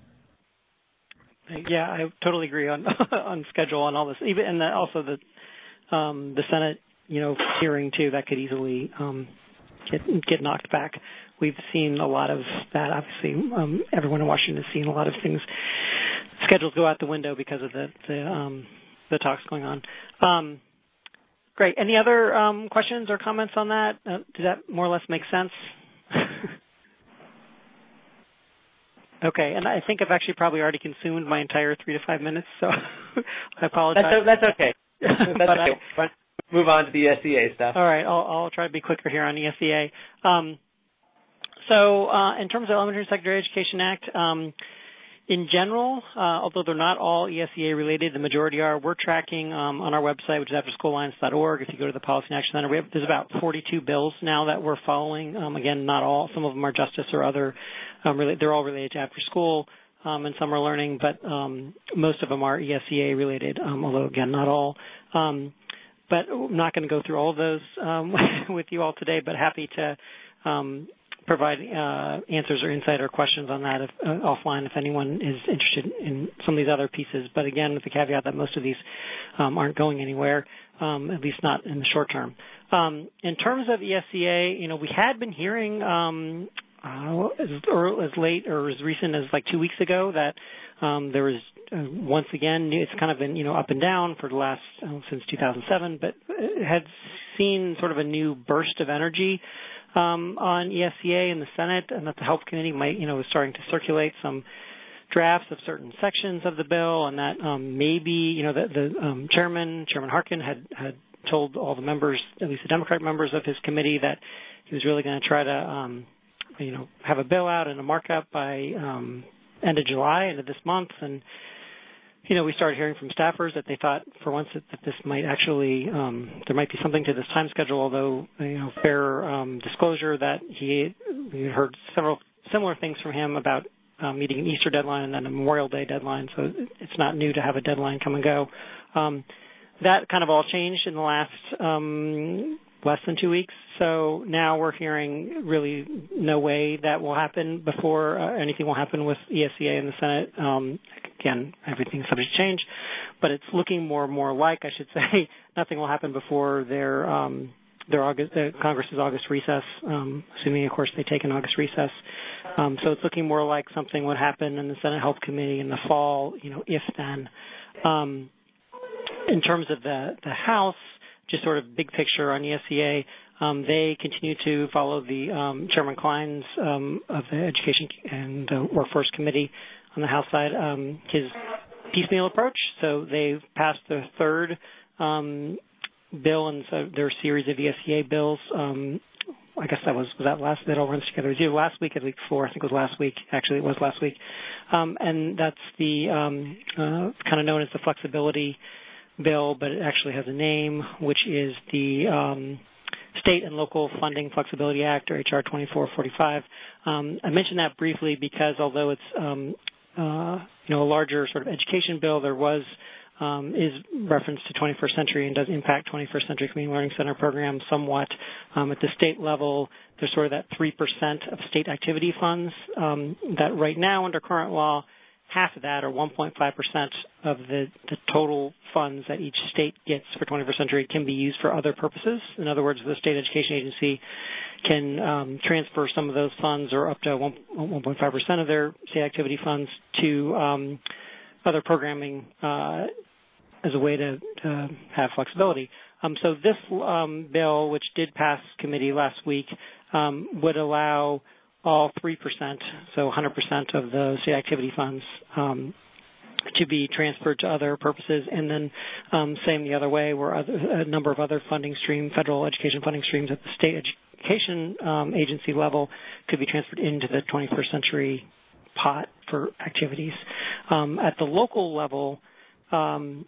Speaker 8: Yeah, I totally agree on on schedule on all this. Even and the, also the um, the Senate, you know, hearing too, that could easily um, get get knocked back. We've seen a lot of that. Obviously, um, everyone in Washington has seen a lot of things. Schedules go out the window because of the the, um, the talks going on. Um, great. Any other um, questions or comments on that? Uh, does that more or less make sense? Okay, and I think I've actually probably already consumed my entire three to five minutes, so I apologize.
Speaker 4: That's, that's okay. That's okay. I, Move on to the S E A stuff.
Speaker 8: All right, I'll, I'll try to be quicker here on the S E A. Um, so uh, in terms of Elementary and Secondary Education Act, um, in general, uh, although they're not all E S E A related, the majority are. We're tracking um, on our website, which is after school alliance dot org. If you go to the Policy and Action Center, we have, there's about forty-two bills now that we're following. Um, again, not all. Some of them are justice or other. Um, related, they're all related to after school, um, and some are learning, but um, most of them are E S E A related, um, although, again, not all. Um, but I'm not going to go through all of those um, with you all today, but happy to um, provide uh, answers or insight or questions on that if, uh, offline if anyone is interested in some of these other pieces. But again, with the caveat that most of these um, aren't going anywhere, um, at least not in the short term. Um, in terms of E S E A, you know, we had been hearing um, uh, as, early, as late or as recent as like two weeks ago that um, there was uh, once again, it's kind of been, you know, up and down for the last, uh, since two thousand seven, but it had seen sort of a new burst of energy Um, on E S E A in the Senate, and that the Health Committee might, you know, is starting to circulate some drafts of certain sections of the bill, and that um, maybe, you know, the, the um, chairman, Chairman Harkin, had, had told all the members, at least the Democratic members of his committee, that he was really going to try to, um, you know, have a bill out and a markup by um, end of July, end of this month, and you know, we started hearing from staffers that they thought for once that, that this might actually, um, there might be something to this time schedule, although, you know, fair um, disclosure that he, he heard several similar things from him about um, meeting an Easter deadline and then a Memorial Day deadline, so it's not new to have a deadline come and go. Um, that kind of all changed in the last um, less than two weeks, so now we're hearing really no way that will happen before uh, anything will happen with E S C A in the Senate. Um, again, everything's subject to change, but it's looking more and more like, I should say, nothing will happen before their um, their August, uh, Congress's August recess, um, assuming, of course, they take an August recess. Um, so it's looking more like something would happen in the Senate Health Committee in the fall, you know, if then. Um, in terms of the, the House, just sort of big picture on E S C A, um, they continue to follow the um, Chairman Klein's um, of the Education and uh, Workforce Committee on the House side, um, his piecemeal approach. So they've passed the third um, bill, and so there are a series of E S C A bills. Um, I guess that was, was that last, that all runs together. It was either last week or the week before. I think it was last week. Actually, it was last week. Um, and that's the um, uh, kind of known as the flexibility bill, but it actually has a name, which is the um, State and Local Funding Flexibility Act, or H R twenty-four forty-five. Um, I mentioned that briefly because although it's um, uh, you know a larger sort of education bill, there was um, is reference to twenty-first century and does impact twenty-first century community learning center programs somewhat. Um, at the state level, there's sort of that three percent of state activity funds um, that right now under current law, half of that, or one point five percent of the, the total funds that each state gets for twenty-first century can be used for other purposes. In other words, the state education agency can um, transfer some of those funds, or up to one point five percent of their state activity funds, to um, other programming uh, as a way to, to have flexibility. Um, so this um, bill, which did pass committee last week, um, would allow all three percent, so one hundred percent of the state activity funds um, to be transferred to other purposes, and then um, same the other way, where other, a number of other funding streams, federal education funding streams at the state education um, agency level could be transferred into the twenty-first century pot for activities. Um, at the local level, um,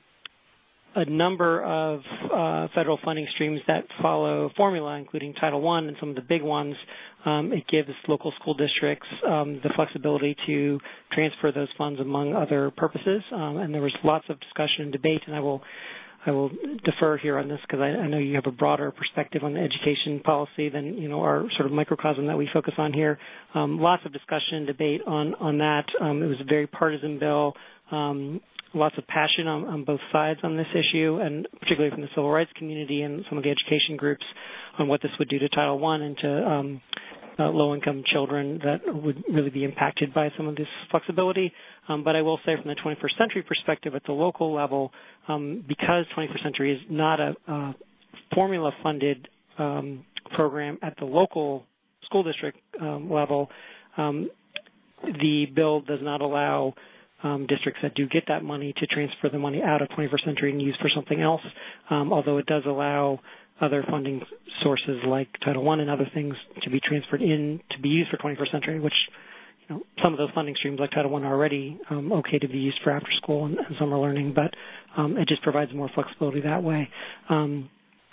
Speaker 8: a number of uh, federal funding streams that follow formula, including Title One and some of the big ones. Um, it gives local school districts um, the flexibility to transfer those funds among other purposes. Um, and there was lots of discussion and debate, and I will I will defer here on this because I, I know you have a broader perspective on the education policy than you know our sort of microcosm that we focus on here. Um, lots of discussion and debate on on that. Um, it was a very partisan bill. Um, Lots of passion on, on both sides on this issue, and particularly from the civil rights community and some of the education groups on what this would do to Title One and to um, uh, low-income children that would really be impacted by some of this flexibility. Um, but I will say from the twenty-first century perspective at the local level, um, because twenty-first century is not a, a formula-funded um, program at the local school district um, level, um, the bill does not allow Um, districts that do get that money to transfer the money out of twenty-first century and use for something else, um, although it does allow other funding sources like Title One and other things to be transferred in to be used for twenty-first century, which you know, some of those funding streams like Title One are already um, okay to be used for after school and, and summer learning, but um, it just provides more flexibility that way. Um,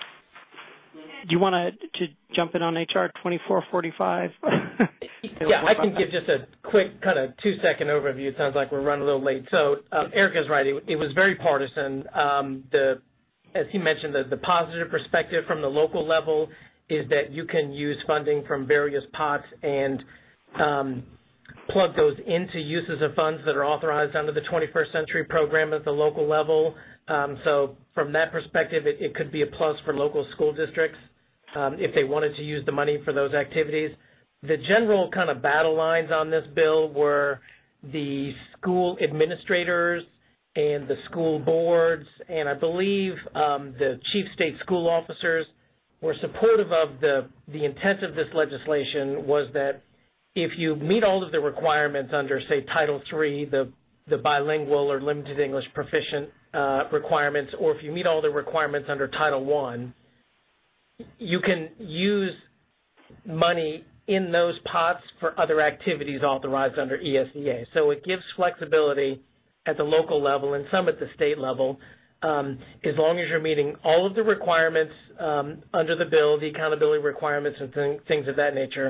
Speaker 8: do you want to, to jump in on H R twenty-four forty-five?
Speaker 5: Yeah, I can give just a quick kind of two-second overview. It sounds like we're running a little late. So um, Erica's right. It, it was very partisan. Um, the, as he mentioned, the, the positive perspective from the local level is that you can use funding from various pots and um, plug those into uses of funds that are authorized under the twenty-first century program at the local level. Um, so from that perspective, it, it could be a plus for local school districts um, if they wanted to use the money for those activities. The general kind of battle lines on this bill were the school administrators and the school boards, and I believe um, the chief state school officers were supportive of the, the intent of this legislation was that if you meet all of the requirements under, say, Title three, the, the bilingual or limited English proficient uh, requirements, or if you meet all the requirements under Title one, you can use money in those pots for other activities authorized under E S C A. So it gives flexibility at the local level and some at the state level, um, as long as you're meeting all of the requirements um, under the bill, the accountability requirements and th- things of that nature,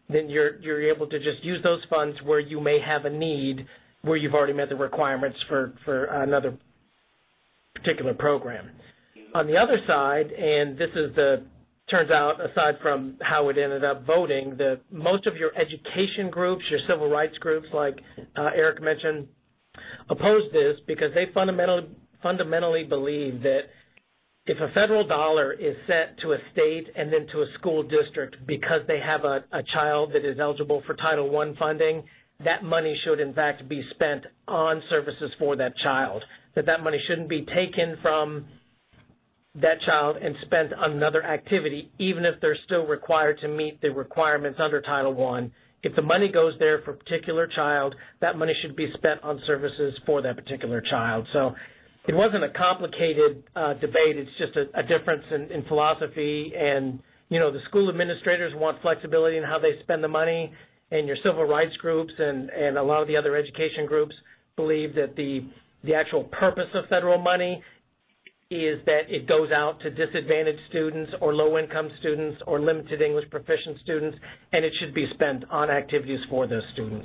Speaker 5: then you're you're able to just use those funds where you may have a need, where you've already met the requirements for, for another particular program. On the other side, and this is the, turns out, aside from how it ended up voting, the most of your education groups, your civil rights groups, like uh, Eric mentioned, oppose this because they fundamentally fundamentally believe that if a federal dollar is sent to a state and then to a school district because they have a, a child that is eligible for Title one funding, that money should in fact be spent on services for that child, that that money shouldn't be taken from that child and spent on another activity, even if they're still required to meet the requirements under Title one. If the money goes there for a particular child, that money should be spent on services for that particular child. So it wasn't a complicated uh, debate. It's just a, a difference in, in philosophy. And, you know, the school administrators want flexibility in how they spend the money, and your civil rights groups and, and a lot of the other education groups believe that the, the actual purpose of federal money is that it goes out to disadvantaged students or low-income students or limited English proficient students, and it should be spent on activities for those students.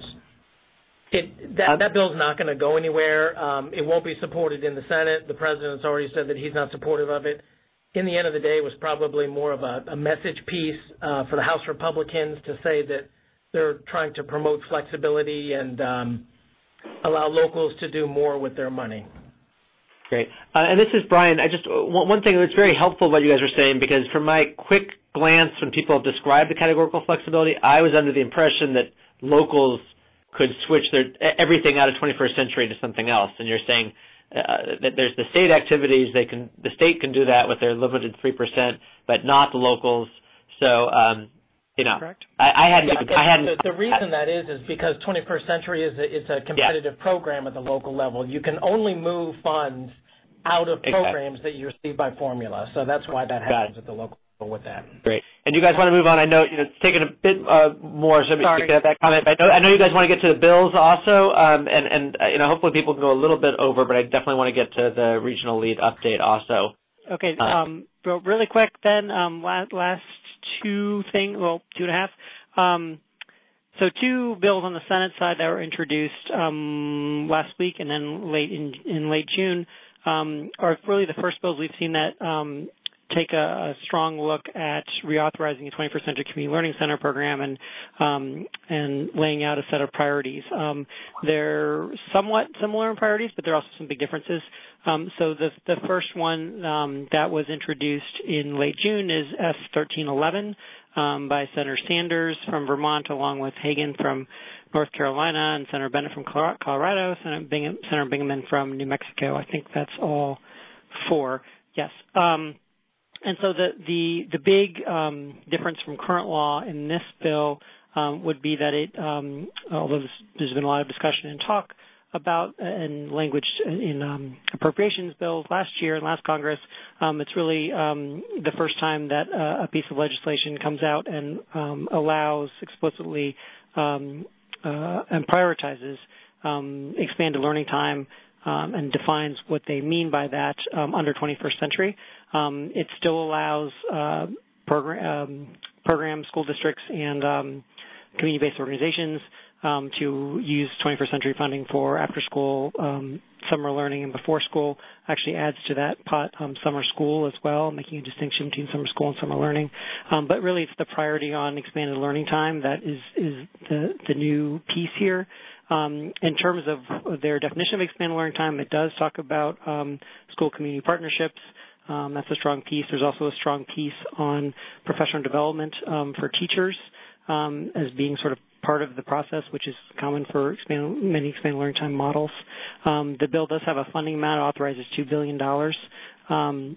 Speaker 5: It, that, that bill's not going to go anywhere. Um, it won't be supported in the Senate. The president's already said that he's not supportive of it. In the end of the day, it was probably more of a, a message piece uh, for the House Republicans to say that they're trying to promote flexibility and um, allow locals to do more with their money.
Speaker 4: Great. Uh, and this is Brian. I just one, one thing that's very helpful what you guys are saying, because from my quick glance when people have described the categorical flexibility, I was under the impression that locals could switch their everything out of twenty-first century to something else. And you're saying uh, that there's the state activities, they can the state can do that with their limited three percent, but not the locals. So um, you know,
Speaker 5: Correct.
Speaker 4: I, I hadn't.
Speaker 5: Yeah,
Speaker 4: even, I hadn't.
Speaker 5: The, the reason that is is because twenty-first century is a, it's a competitive yeah. program at the local level. You can only move funds out of programs exactly. that you receive by formula. So that's why that happens at the local level with that.
Speaker 4: Great. And you guys want to move on? I know you know it's taken a bit uh, more, so you can have that comment. But I know, I know you guys want to get to the bills also, um, and and uh, you know hopefully people can go a little bit over, but I definitely want to get to the regional lead update also.
Speaker 8: Okay.
Speaker 4: Uh,
Speaker 8: um, really quick then. Um, last, last two things, well, two and a half. Um, so two bills on the Senate side that were introduced um, last week and then late in in late June. Um, are really the first bills we've seen that um, take a, a strong look at reauthorizing the twenty-first Century Community Learning Center program and um, and laying out a set of priorities. Um, they're somewhat similar in priorities, but there are also some big differences. Um, so the the first one um, that was introduced in late June is S thirteen eleven um, by Senator Sanders from Vermont, along with Hagan from North Carolina, and Senator Bennett from Colorado, Senator Bingham, Senator Bingaman from New Mexico. I think that's all four. Yes. Um, and so the the the big um, difference from current law in this bill um, would be that it, um, although there's been a lot of discussion and talk about and language in um, appropriations bills last year and last Congress, um, it's really um, the first time that uh, a piece of legislation comes out and um, allows explicitly um, Uh, and prioritizes um, expanded learning time um, and defines what they mean by that um, under twenty-first century. Um, it still allows uh, program, um, programs, school districts, and um, community-based organizations um, to use twenty-first century funding for after-school um, summer learning and before school. Actually adds to that pot um, summer school as well, making a distinction between summer school and summer learning. Um, but really, it's the priority on expanded learning time that is, is the, the new piece here. Um, in terms of their definition of expanded learning time, it does talk about um, school community partnerships. Um, that's a strong piece. There's also a strong piece on professional development um, for teachers um, as being sort of part of the process, which is common for expand, many expanded learning time models. Um, the bill does have a funding amount. It authorizes two billion dollars. Um,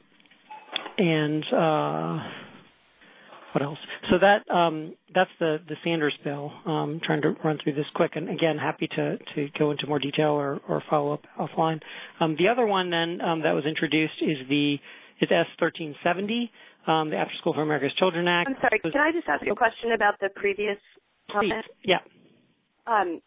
Speaker 8: and uh, what else? So that um, that's the, the Sanders bill. Um, trying to run through this quick. And, again, happy to, to go into more detail or, or follow up offline. Um, the other one, then, um, that was introduced is the is S thirteen seventy, um, the After School for America's Children Act.
Speaker 6: I'm sorry. Can I just ask you a question about the previous comment?
Speaker 8: Yeah.
Speaker 6: Um,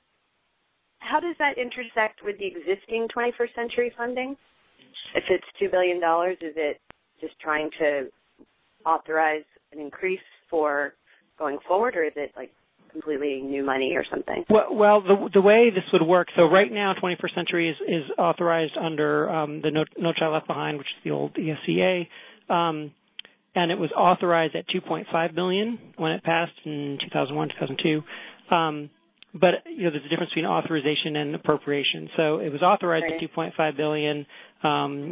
Speaker 6: how does that intersect with the existing twenty-first century funding? If it's two billion dollars, is it just trying to authorize an increase for going forward, or is it like completely new money or something?
Speaker 8: Well, well the, the way this would work, so right now twenty-first Century is, is authorized under um, the no, no Child Left Behind, which is the old E S C A, um, and it was authorized at two point five billion dollars when it passed in two thousand one, two thousand two. Um, but, you know, there's a difference between authorization and appropriation. So it was authorized right. at two point five billion dollars, um,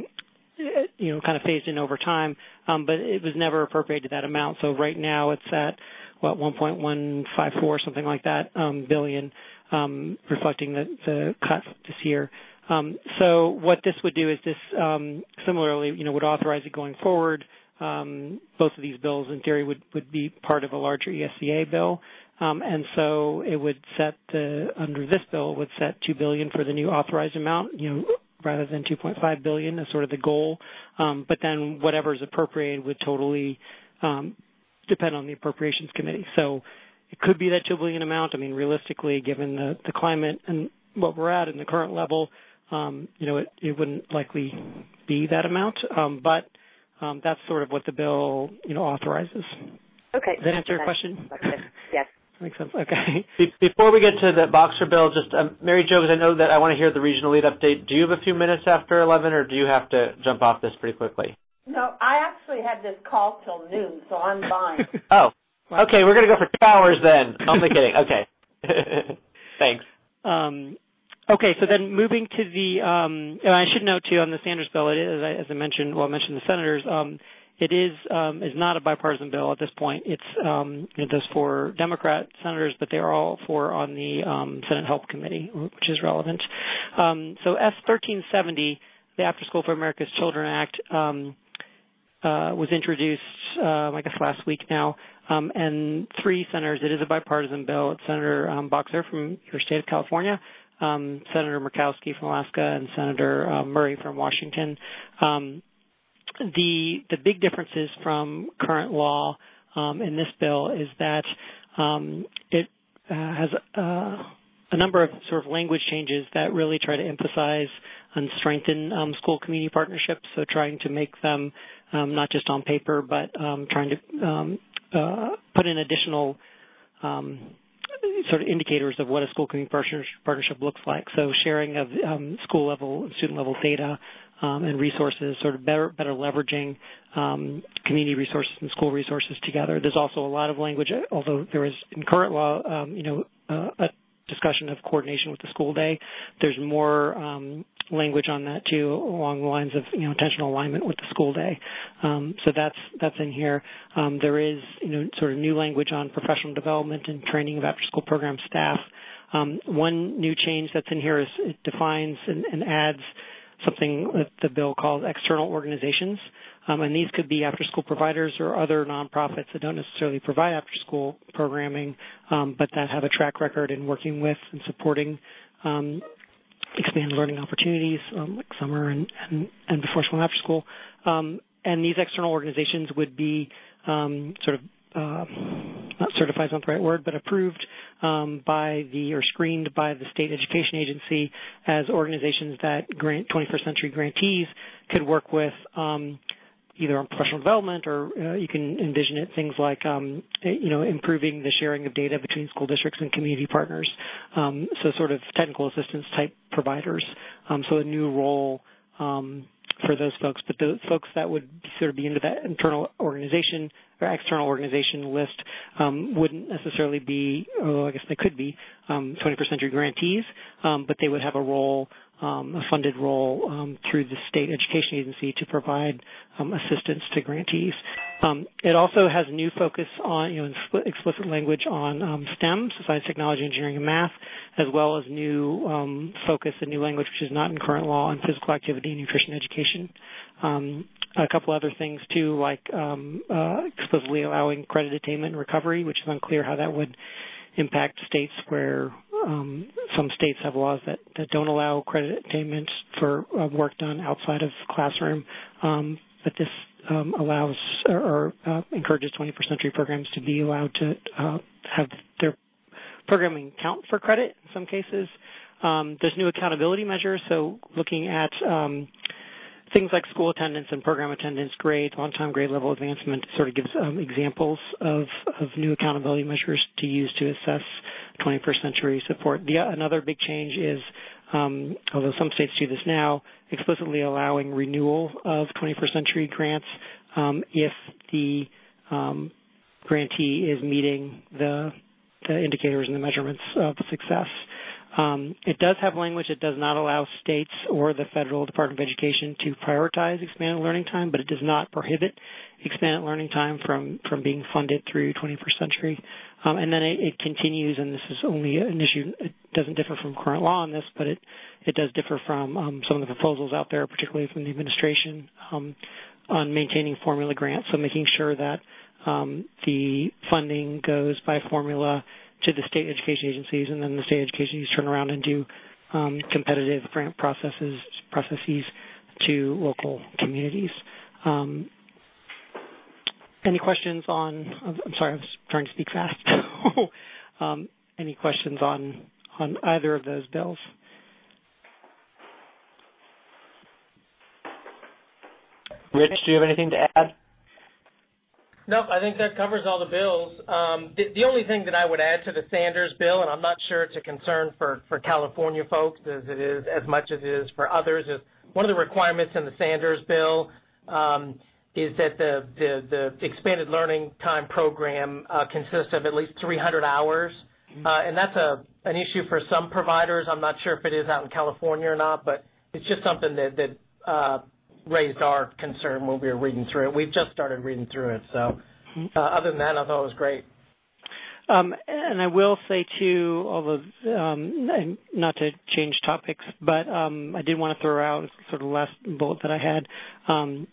Speaker 8: you know, kind of phased in over time, um, but it was never appropriated that amount. So right now it's at, what, one point one five four, something like that, um, billion, um, reflecting the, the cut this year. Um, so what this would do is this, um, similarly, you know, would authorize it going forward. Um, both of these bills, in theory, would, would be part of a larger E S C A bill. Um, and so it would set the, under this bill, would set two billion dollars for the new authorized amount, you know, rather than two point five billion dollars as sort of the goal. Um, but then whatever is appropriated would totally um, depend on the Appropriations Committee. So it could be that two billion dollars amount. I mean, realistically, given the, the climate and what we're at in the current level, um, you know, it, it wouldn't likely be that amount. Um, but um, that's sort of what the bill, you know, authorizes.
Speaker 6: Okay.
Speaker 8: Does that answer your question?
Speaker 6: Yes.
Speaker 8: Makes sense. Okay.
Speaker 4: Before we get to the Boxer bill, just um, Mary Jo, because I know that I want to hear the regional lead update. Do you have a few minutes after eleven, or do you have to jump off this pretty quickly?
Speaker 3: No, I actually had this call till noon, so I'm fine.
Speaker 4: Oh, okay. We're going to go for two hours then. I'm only kidding. Okay. Thanks.
Speaker 8: Um, okay, so then moving to the, um, and I should note too on the Sanders bill, it is, as I mentioned, well, I mentioned the senators. Um, It is um, is not a bipartisan bill at this point. It's um, it does for Democrat senators, but they are all for on the um, Senate Health Committee, which is relevant. Um, so S thirteen seventy, the After School for America's Children Act, um, uh, was introduced, uh, I guess, last week now, um, and three senators. It is a bipartisan bill. It's Senator um, Boxer from your state of California, um, Senator Murkowski from Alaska, and Senator uh, Murray from Washington. Um, The the big differences from current law um, in this bill is that um, it uh, has uh, a number of sort of language changes that really try to emphasize and strengthen um, school community partnerships. So trying to make them um, not just on paper, but um, trying to um, uh, put in additional um, sort of indicators of what a school community partnership looks like. So sharing of um, school level and student level data. Um, and resources, sort of better, better leveraging um, community resources and school resources together. There's also a lot of language, although there is in current law, um, you know, uh, a discussion of coordination with the school day. There's more um, language on that too, along the lines of you know intentional alignment with the school day. Um, so that's that's in here. Um, there is you know sort of new language on professional development and training of after-school program staff. Um, one new change that's in here is it defines and, and adds something that the bill calls external organizations, um, and these could be after-school providers or other nonprofits that don't necessarily provide after-school programming, um, but that have a track record in working with and supporting um, expanded learning opportunities um, like summer and, and, and before school and after school. Um, and these external organizations would be um, sort of uh, not certified is not the right word, but approved um, by the or screened by the state education agency as organizations that grant twenty-first century grantees could work with um, either on professional development or uh, you can envision it things like um, you know improving the sharing of data between school districts and community partners. Um, so sort of technical assistance type providers. Um, so a new role. Um, for those folks, but the folks that would sort of be into that internal organization or external organization list um, wouldn't necessarily be, oh, I guess they could be um, twenty-first century grantees, um, but they would have a role, um, a funded role um, through the state education agency to provide um, assistance to grantees. Um, it also has a new focus on, you know, explicit language on um, STEM, so science, technology, engineering, and math, as well as new um, focus and new language, which is not in current law, on physical activity and nutrition education. Um, a couple other things, too, like um, uh, explicitly allowing credit attainment and recovery, which is unclear how that would impact states where um, some states have laws that, that don't allow credit attainment for uh, work done outside of classroom, um, but this Um, allows or, or uh, encourages twenty-first century programs to be allowed to uh, have their programming count for credit in some cases. Um, there's new accountability measures, so looking at um, things like school attendance and program attendance, grades, on-time grade level advancement sort of gives um, examples of, of new accountability measures to use to assess twenty-first century support. The, another big change is, um, although some states do this now, explicitly allowing renewal of twenty-first century grants um, if the um, grantee is meeting the, the indicators and the measurements of success. Um, it does have language that does not allow states or the federal Department of Education to prioritize expanded learning time, but it does not prohibit expanded learning time from, from being funded through twenty-first century. Um, and then it, it continues, and this is only an issue, it doesn't differ from current law on this, but it, it does differ from um, some of the proposals out there, particularly from the administration, um, on maintaining formula grants, so making sure that um, the funding goes by formula to the state education agencies, and then the state education agencies turn around and do um, competitive grant processes processes to local communities. Um, any questions on? I'm sorry, I was trying to speak fast. um, any questions on on either of those bills?
Speaker 4: Rich, do you have anything to add?
Speaker 5: No, I think that covers all the bills. Um, the, the only thing that I would add to the Sanders bill, and I'm not sure it's a concern for, for California folks as it is as much as it is for others, is one of the requirements in the Sanders bill um, is that the, the, the expanded learning time program uh, consists of at least three hundred hours, uh, and that's a an issue for some providers. I'm not sure if it is out in California or not, but it's just something that, that uh, raised our concern when we were reading through it. We've just started reading through it, so uh, other than that, I thought it was great.
Speaker 8: Um, and I will say, too, although um, not to change topics, but um, I did want to throw out sort of the last bullet that I had. Um,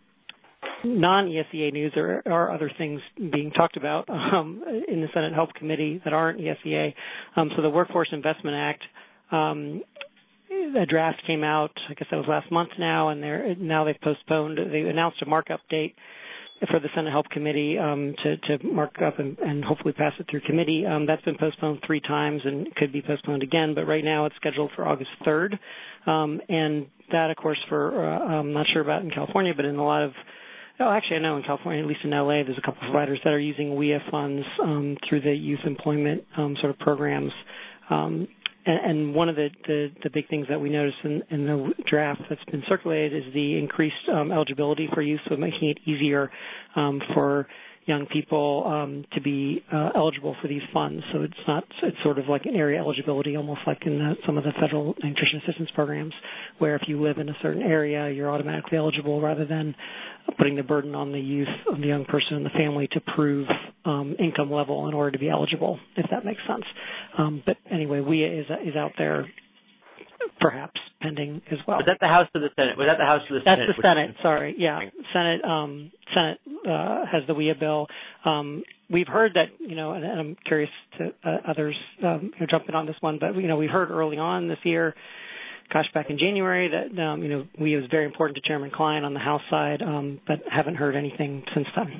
Speaker 8: non-E S E A news, there are other things being talked about um, in the Senate Health Committee that aren't E S E A. Um, so the Workforce Investment Act, um, the draft came out, I guess that was last month now, and they're, now they've postponed. They announced a markup date for the Senate Health Committee um, to, to mark up and, and hopefully pass it through committee. Um, that's been postponed three times and could be postponed again, but right now it's scheduled for August third. Um, and that, of course, for uh, I'm not sure about in California, but in a lot of Oh, actually, I know in California, at least in L A, there's a couple of providers that are using W E A funds um, through the youth employment um, sort of programs. Um, and, and one of the, the, the big things that we noticed in, in the draft that's been circulated is the increased um, eligibility for youth, so making it easier um, for young people um, to be uh, eligible for these funds. So it's not, it's sort of like an area eligibility, almost like in the, some of the federal nutrition assistance programs, where if you live in a certain area, you're automatically eligible rather than putting the burden on the youth, on the young person and the family to prove um, income level in order to be eligible, if that makes sense. Um, but anyway, W E A is, is out there, perhaps pending as well.
Speaker 4: Was that the House or the Senate? Was that the House or the
Speaker 8: That's
Speaker 4: Senate?
Speaker 8: the Senate. Sorry, yeah, Senate. Um, Senate uh, has the W E A bill. Um, we've heard that, you know, and, and I'm curious to uh, others um, who jump in on this one, but you know, we heard early on this year, gosh, back in January, that um, you know, W E A was very important to Chairman Klein on the House side, um, but haven't heard anything since then.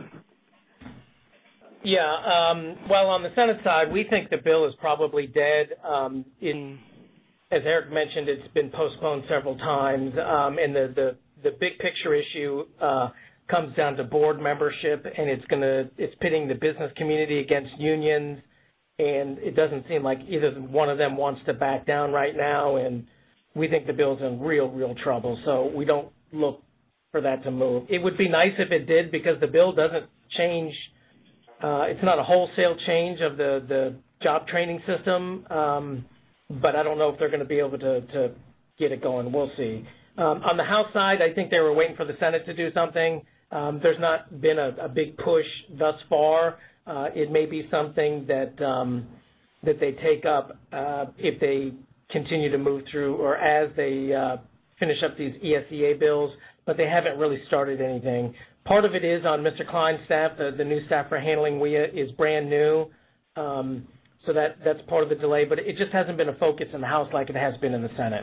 Speaker 5: Yeah. Um, well, on the Senate side, we think the bill is probably dead. Um, it, mm. As Eric mentioned, it's been postponed several times, um, and the, the, the big picture issue uh, comes down to board membership, and it's going to it's pitting the business community against unions, and it doesn't seem like either one of them wants to back down right now, and we think the bill's in real, real trouble, so we don't look for that to move. It would be nice if it did, because the bill doesn't change. Uh, it's not a wholesale change of the, the job training system, um, but I don't know if they're going to be able to, to get it going. We'll see. Um, on the House side, I think they were waiting for the Senate to do something. Um, there's not been a, a big push thus far. Uh, it may be something that um, that they take up uh, if they continue to move through or as they uh, finish up these E S E A bills, but they haven't really started anything. Part of it is on Mister Klein's staff. The, the new staff for handling W E A is brand new. Um, So that, that's part of the delay, but it just hasn't been a focus in the House like it has been in the Senate.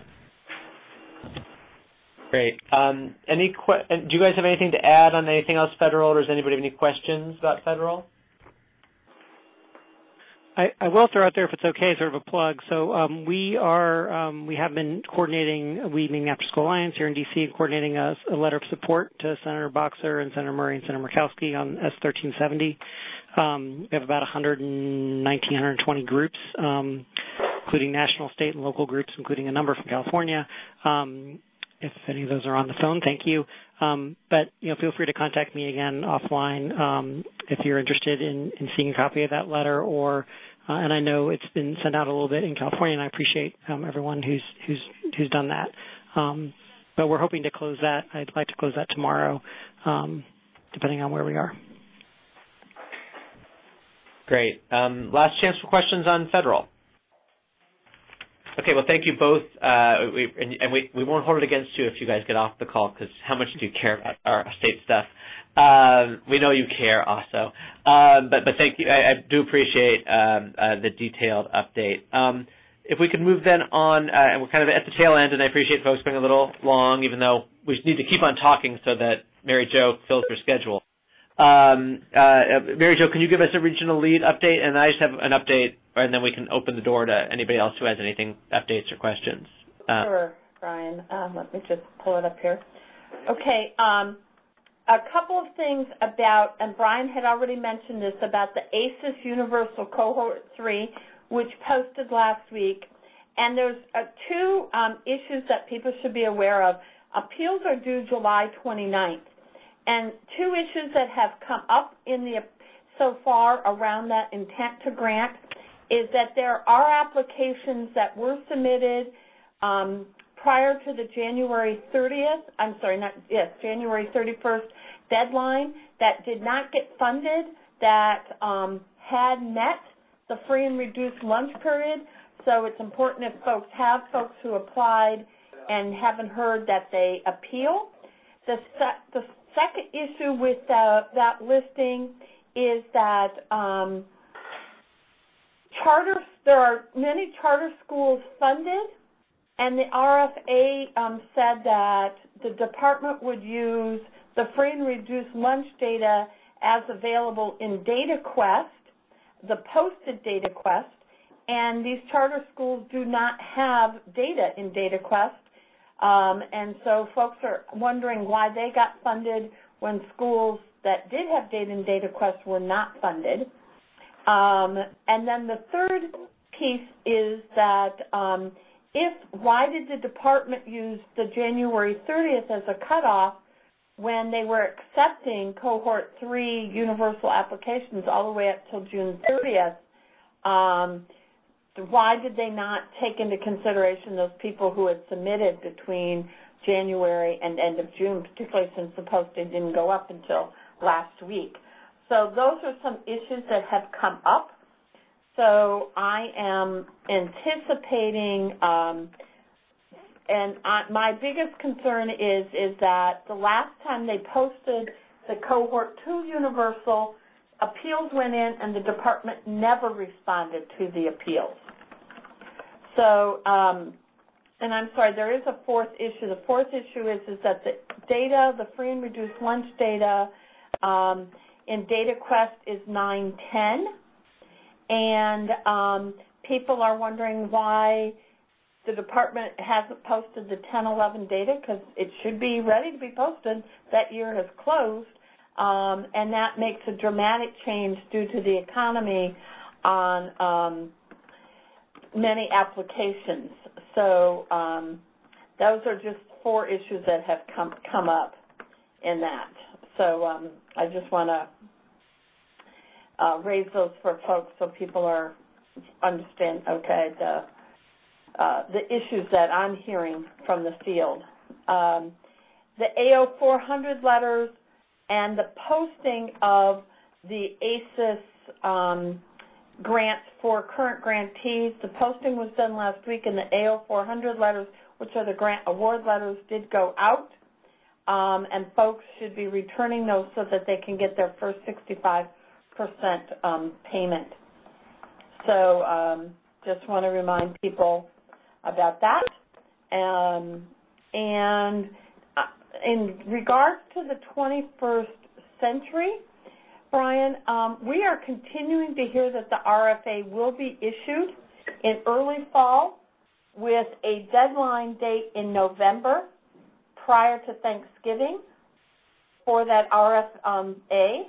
Speaker 4: Great. Um, any que- do you guys have anything to add on anything else federal, or does anybody have any questions about federal?
Speaker 8: I, I will throw out there, if it's okay, sort of a plug. So um, we are, um, we have been coordinating, we meaning After School Alliance here in D C, coordinating a, a letter of support to Senator Boxer and Senator Murray and Senator Murkowski on S thirteen seventy. Um, we have about one hundred nineteen, one hundred twenty groups, um, including national, state, and local groups, including a number from California. Um, if any of those are on the phone, thank you. Um, but you know, feel free to contact me again offline um, if you're interested in, in seeing a copy of that letter. Or, uh, and I know it's been sent out a little bit in California, and I appreciate um, everyone who's who's who's done that. Um, but we're hoping to close that. I'd like to close that tomorrow, um, depending on where we are.
Speaker 4: Great. Um, last chance for questions on federal. Okay, well, thank you both, uh, we, and, and we, we won't hold it against you if you guys get off the call, because how much do you care about our state stuff? Um, we know you care also, um, but, but thank you. I, I do appreciate um, uh, the detailed update. Um, if we could move then on, uh, and we're kind of at the tail end, and I appreciate folks going a little long, even though we need to keep on talking so that Mary Jo fills her schedule. Um, uh, Mary Jo, can you give us a regional lead update? And I just have an update, and then we can open the door to anybody else who has anything, updates or questions. Uh,
Speaker 3: sure, Brian. Um, let me just pull it up here. Okay, um, a couple of things about, and Brian had already mentioned this, about the A C E S Universal Cohort three, which posted last week. And there's uh, two um, issues that people should be aware of. Appeals are due July twenty-ninth. And two issues that have come up in the so far around that intent to grant is that there are applications that were submitted um, prior to the January thirtieth, I'm sorry, not, yes, January thirty-first deadline that did not get funded, that um, had met the free and reduced lunch period. So it's important if folks have folks who applied and haven't heard that they appeal. The, the second issue with uh, that listing is that um, charter, there are many charter schools funded, and the R F A um, said that the department would use the free and reduced lunch data as available in DataQuest, the posted DataQuest, and these charter schools do not have data in DataQuest. Um, and so folks are wondering why they got funded when schools that did have data in DataQuest were not funded. Um, and then the third piece is that um, if, why did the department use the January thirtieth as a cutoff when they were accepting Cohort three universal applications all the way up till June thirtieth? Um, Why did they not take into consideration those people who had submitted between January and end of June, particularly since the posting didn't go up until last week? So those are some issues that have come up. So I am anticipating, um, and I, my biggest concern is, is that the last time they posted the Cohort two Universal, appeals went in and the department never responded to the appeals. So, um, and I'm sorry, there is a fourth issue. The fourth issue is, is that the data, the free and reduced lunch data um, in DataQuest is nine ten, and um, people are wondering why the department hasn't posted the ten eleven data, because it should be ready to be posted. That year has closed, um, and that makes a dramatic change due to the economy on um, many applications. So um, those are just four issues that have come come up in that. So um, I just want to uh, raise those for folks so people are understand. Okay, the uh, the issues that I'm hearing from the field, um, the A O four hundred letters, and the posting of the A C E S um, grants for current grantees. The posting was done last week, and the A O four hundred letters, which are the grant award letters, did go out, um, and folks should be returning those so that they can get their first sixty-five percent um, payment. So um, just want to remind people about that. Um, and in regards to the twenty-first century, Brian. Um, we are continuing to hear that the R F A will be issued in early fall with a deadline date in November prior to Thanksgiving for that R F A,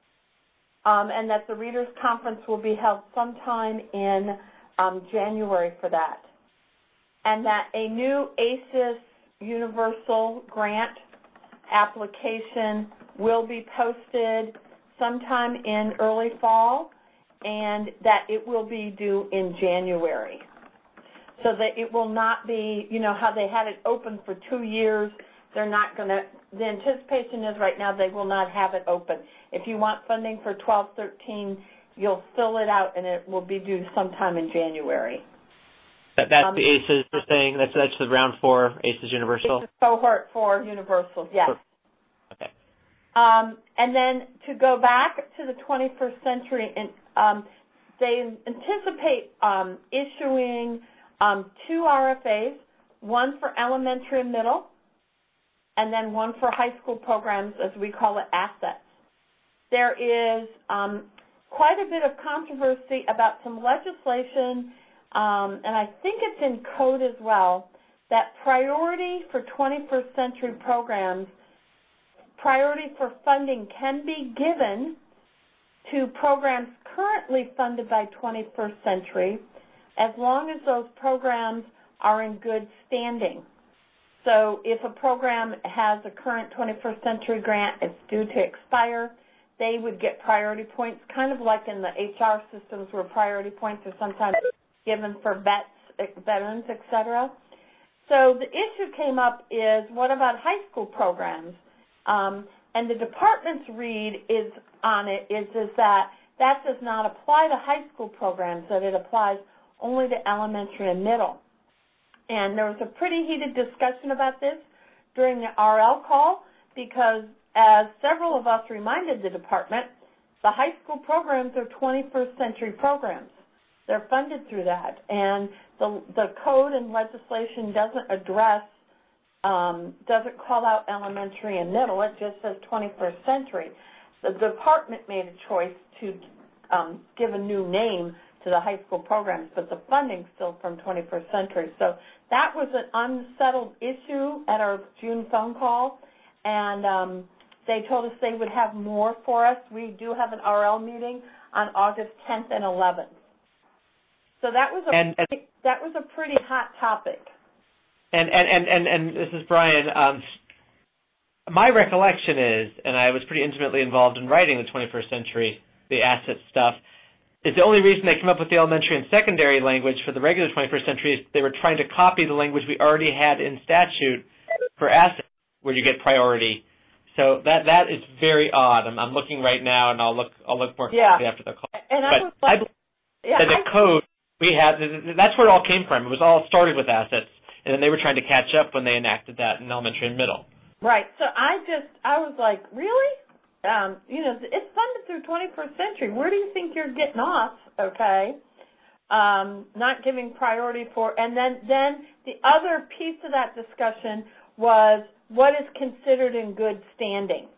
Speaker 3: um, and that the Readers Conference will be held sometime in um, January for that. And that a new A C E S Universal Grant application will be posted sometime in early fall, and that it will be due in January. So that it will not be, you know, how they had it open for two years, they're not going to, the anticipation is right now they will not have it open. If you want funding for twelve thirteen, you'll fill it out and it will be due sometime in January.
Speaker 4: That, that's
Speaker 3: um,
Speaker 4: the A C E S you're saying? That's, that's the round four A C E S Universal?
Speaker 3: A C E S cohort for Universal, yes.
Speaker 4: Okay.
Speaker 3: Um, and then to go back to the twenty-first century, and um, they anticipate um, issuing um, two R F As, one for elementary and middle, and then one for high school programs, as we call it, assets. There is um, quite a bit of controversy about some legislation, um, and I think it's in code as well, that priority for twenty-first century programs, priority for funding can be given to programs currently funded by twenty-first century as long as those programs are in good standing. So if a program has a current twenty-first century grant, it's due to expire, they would get priority points, kind of like in the H R systems where priority points are sometimes given for vets, veterans, et cetera. So the issue came up is, what about high school programs? Um, and the department's read is on it is, is that that does not apply to high school programs, that it applies only to elementary and middle. And there was a pretty heated discussion about this during the R L call because, as several of us reminded the department, the high school programs are twenty-first century programs. They're funded through that. And the, the code and legislation doesn't address, um, doesn't call out elementary and middle. It just says twenty-first century. The department made a choice to um, give a new name to the high school programs, but the funding's still from twenty-first century. So that was an unsettled issue at our June phone call, and um, they told us they would have more for us. We do have an R L meeting on August tenth and eleventh. So that was a
Speaker 4: and, and,
Speaker 3: pretty, that was a pretty hot topic.
Speaker 4: And and and and, and this is Brian. Um, my recollection is, and I was pretty intimately involved in writing the twenty-first century, the asset stuff, is the only reason they came up with the elementary and secondary language for the regular twenty-first century is they were trying to copy the language we already had in statute for assets, where you get priority. So that that is very odd. I'm, I'm looking right now, and I'll look I'll look more closely
Speaker 3: yeah.
Speaker 4: after the call.
Speaker 3: And I
Speaker 4: but
Speaker 3: was like,
Speaker 4: I believe
Speaker 3: yeah,
Speaker 4: that the
Speaker 3: I,
Speaker 4: code we had, that's where it all came from. It was all started with assets, and then they were trying to catch up when they enacted that in elementary and middle.
Speaker 3: Right. So I just I was like, really? Um, you know, it's funded through twenty-first century. Where do you think you're getting off? Okay. Um, not giving priority for, and then, then the other piece of that discussion was what is considered in good standing.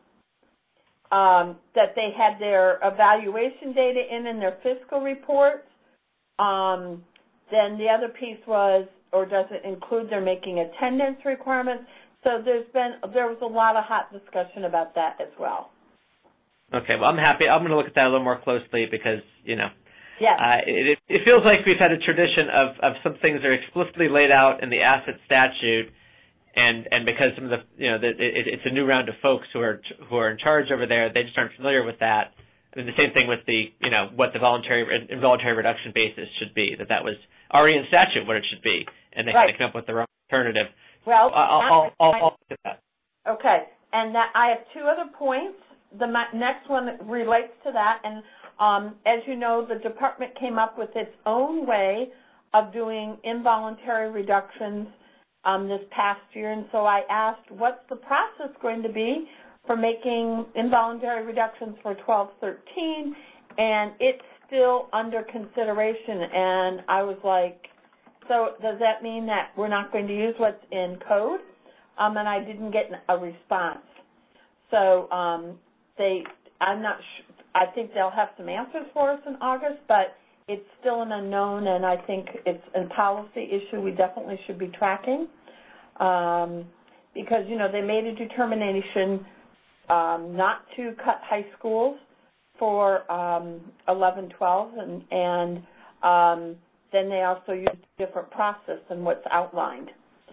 Speaker 3: Um, that they had their evaluation data in in their fiscal reports. Um, then the other piece was, or does it include their making attendance requirements? So there's been, there was a lot of hot discussion about that as well.
Speaker 4: Okay, well, I'm happy. I'm going to look at that a little more closely because, you know,
Speaker 3: yes.
Speaker 4: uh, it, it feels like we've had a tradition of, of some things are explicitly laid out in the asset statute, and, and because some of the, you know, the, it, it's a new round of folks who are who are in charge over there, they just aren't familiar with that. I mean, the same thing with the, you know, what the voluntary involuntary reduction basis should be, that that was already in statute what it should be, and they
Speaker 3: right.
Speaker 4: had to come up with their own alternative.
Speaker 3: Well,
Speaker 4: I'll, I'll, I'll, I'll look at that.
Speaker 3: Okay, and that, I have two other points. The next one relates to that, and um, as you know, the department came up with its own way of doing involuntary reductions um, this past year, and so I asked, what's the process going to be for making involuntary reductions for twelve thirteen, and it's still under consideration, and I was like, so does that mean that we're not going to use what's in code? Um, and I didn't get a response. So um, they, I'm not sh- I think they'll have some answers for us in August, but it's still an unknown, and I think it's a policy issue we definitely should be tracking um, because, you know, they made a determination um, not to cut high schools for um, eleven twelve, and, and um, then they also used a different process than what's outlined.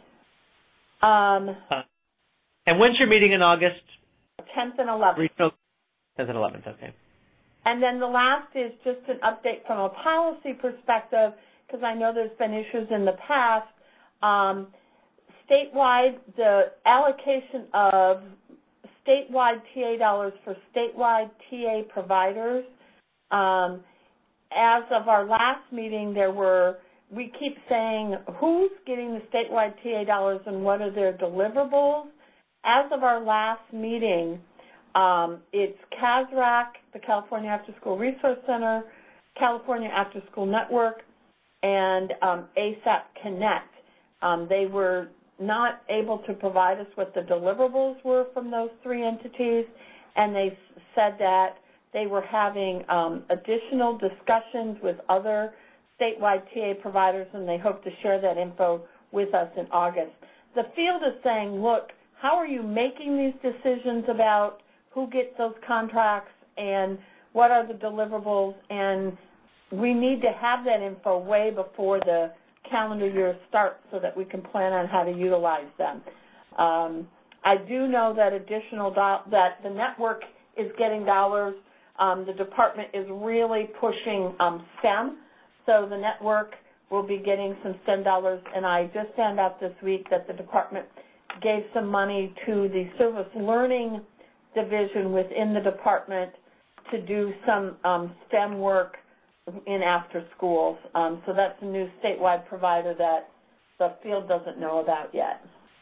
Speaker 3: Um,
Speaker 4: uh, and when's your meeting in August?
Speaker 3: tenth and eleventh.
Speaker 4: Regional tenth and eleventh, okay.
Speaker 3: And then the last is just an update from a policy perspective, because I know there's been issues in the past. Um, statewide, the allocation of statewide T A dollars for statewide T A providers, um, as of our last meeting, there were, we keep saying who's getting the statewide T A dollars and what are their deliverables. As of our last meeting, um, it's C A S R A C, the California After School Resource Center, California After School Network, and um, ASAP Connect. Um, they were not able to provide us what the deliverables were from those three entities, and they said that they were having um, additional discussions with other statewide T A providers, and they hope to share that info with us in August. The field is saying, look, how are you making these decisions about who gets those contracts and what are the deliverables? And we need to have that info way before the calendar year starts so that we can plan on how to utilize them. Um, I do know that additional do- that the network is getting dollars. Um, the department is really pushing um, STEM, so the network will be getting some STEM dollars. And I just found out this week that the department gave some money to the service learning division within the department to do some um, STEM work in after schools. Um, so that's a new statewide provider that the field doesn't know about yet.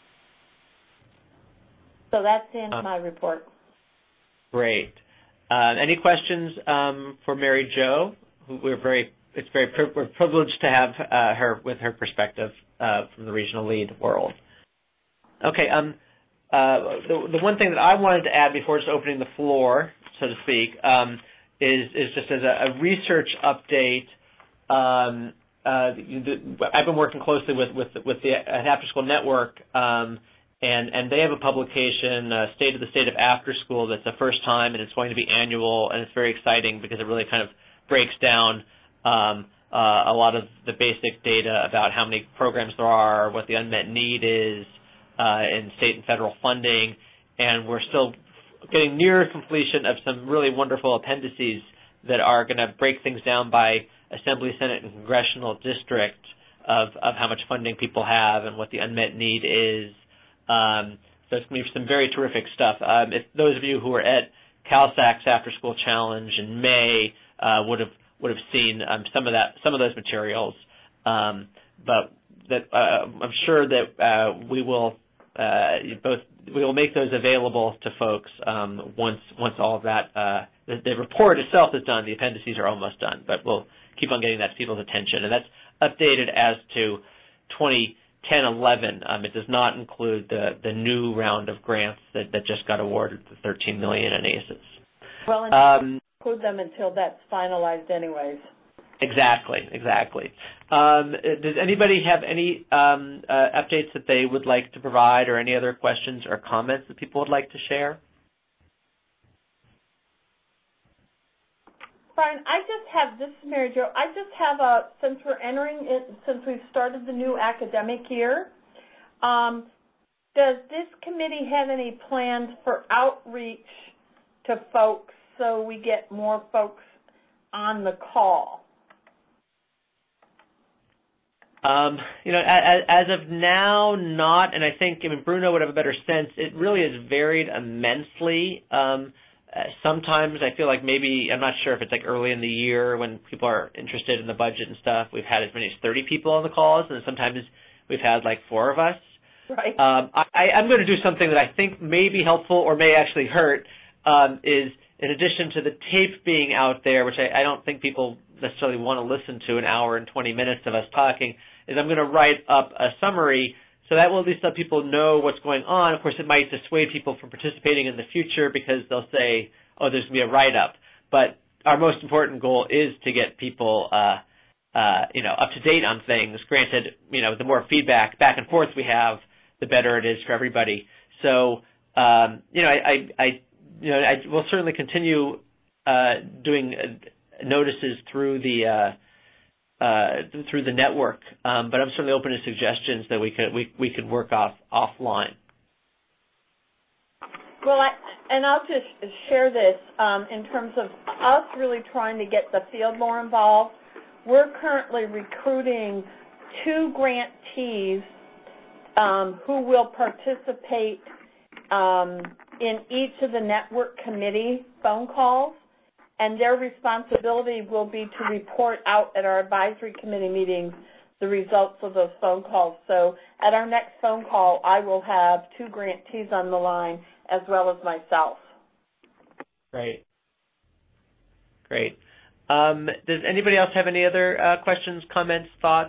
Speaker 3: So that's the end of my report.
Speaker 4: Great. Uh, any questions um, for Mary Jo? We're very, it's very, we're privileged to have uh, her with her perspective uh, from the regional lead world. Okay. Um, uh, the, the one thing that I wanted to add before just opening the floor, so to speak, um, is, is just as a, a research update. Um, uh, the, I've been working closely with with, with the After School Network, um, and and they have a publication, uh, State of the State of After School, that's the first time, and it's going to be annual, and it's very exciting because it really kind of breaks down um, uh, a lot of the basic data about how many programs there are, what the unmet need is uh, in state and federal funding, and we're still getting near completion of some really wonderful appendices that are going to break things down by Assembly, Senate, and Congressional district of, of how much funding people have and what the unmet need is. Um, so it's going to be some very terrific stuff. Um, if those of you who were at CalSAC's After School Challenge in May uh, would have would have seen um, some of that, some of those materials. Um, but that uh, I'm sure that uh, we will uh, both we will make those available to folks um, once once all of that uh, the, the report itself is done. The appendices are almost done, but we'll keep on getting that to people's attention, and that's updated as to twenty ten eleven. Um, it does not include the, the new round of grants that, that just got awarded, the thirteen million dollars in A C Es.
Speaker 3: Well, and
Speaker 4: um,
Speaker 3: include them until that's finalized anyways.
Speaker 4: Exactly, exactly. Um, does anybody have any um, uh, updates that they would like to provide, or any other questions or comments that people would like to share?
Speaker 3: Brian, I just have, this is Mary Jo, I just have a, since we're entering it, since we've started the new academic year, um, does this committee have any plans for outreach to folks so we get more folks on the call?
Speaker 4: Um, you know, as, as of now, not, and I think, I mean, Bruno would have a better sense. It really has varied immensely. Um, uh, sometimes I feel like maybe, I'm not sure if it's like early in the year when people are interested in the budget and stuff, we've had as many as thirty people on the calls, and sometimes we've had like four of us.
Speaker 3: Right.
Speaker 4: Um, I, I'm going to do something that I think may be helpful or may actually hurt, um, is in addition to the tape being out there, which I, I don't think people necessarily want to listen to an hour and twenty minutes of us talking, is I'm going to write up a summary so that will at least let people know what's going on. Of course, it might dissuade people from participating in the future because they'll say, oh, there's going to be a write-up. but our most important goal is to get people, uh, uh, you know, up to date on things. Granted, you know, the more feedback back and forth we have, the better it is for everybody. So, um, you know, I, I, I, you know, I will certainly continue uh, doing notices through the uh, uh, through the network, um, but I'm certainly open to suggestions that we could we we could work off offline.
Speaker 3: Well, I, and I'll just share this um, in terms of us really trying to get the field more involved. We're currently recruiting two grantees um, who will participate um, in each of the network committee phone calls, and their responsibility will be to report out at our advisory committee meetings the results of those phone calls. So at our next phone call, I will have two grantees on the line as well as myself.
Speaker 4: Great. Great. Um, does anybody else have any other uh, questions, comments, thoughts?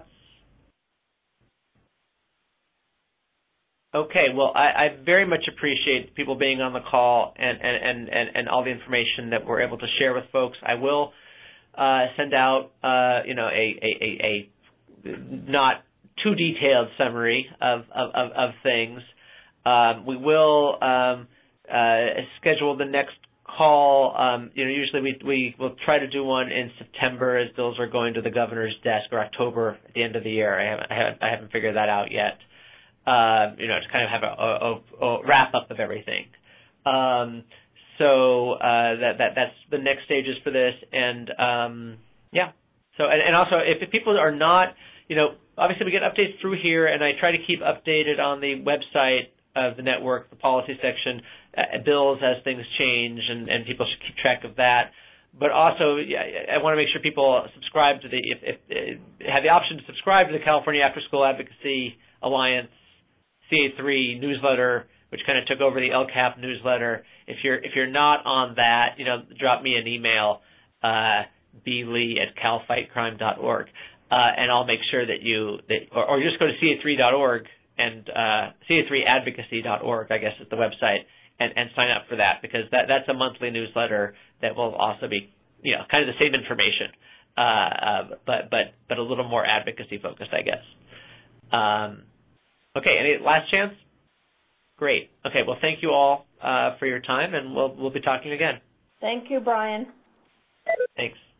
Speaker 4: Okay, well, I, I very much appreciate people being on the call and, and, and, and all the information that we're able to share with folks. I will uh, send out, uh, you know, a, a, a, a not too detailed summary of, of, of, of things. Um, we will um, uh, schedule the next call. Um, you know, usually we we will try to do one in September as bills are going to the governor's desk, or October at the end of the year. I haven't I haven't, I haven't figured that out yet. Uh, you know, to kind of have a, a, a, a wrap up of everything. Um, so uh, that that that's the next stages for this, and um, yeah. So and, and also if, if people are not, you know, obviously we get updates through here, and I try to keep updated on the website of the network, the policy section, uh, bills as things change, and, and people should keep track of that. But also, yeah, I want to make sure people subscribe to the, if, if, uh, have the option to subscribe to the California After School Advocacy Alliance C A three newsletter, which kind of took over the L C A P newsletter. If you're if you're not on that, you know, drop me an email, uh, b lee at cal fight crime dot org, uh, and I'll make sure that you, that, or, or just go to c a three dot org and uh, c a three advocacy dot org, I guess is the website, and, and sign up for that, because that, that's a monthly newsletter that will also be, you know, kind of the same information, uh, uh, but but but a little more advocacy focused, I guess. Um, okay, any last chance? Great. Okay, well, thank you all uh, for your time, and we'll we'll be talking again.
Speaker 3: Thank you, Brian.
Speaker 4: Thanks.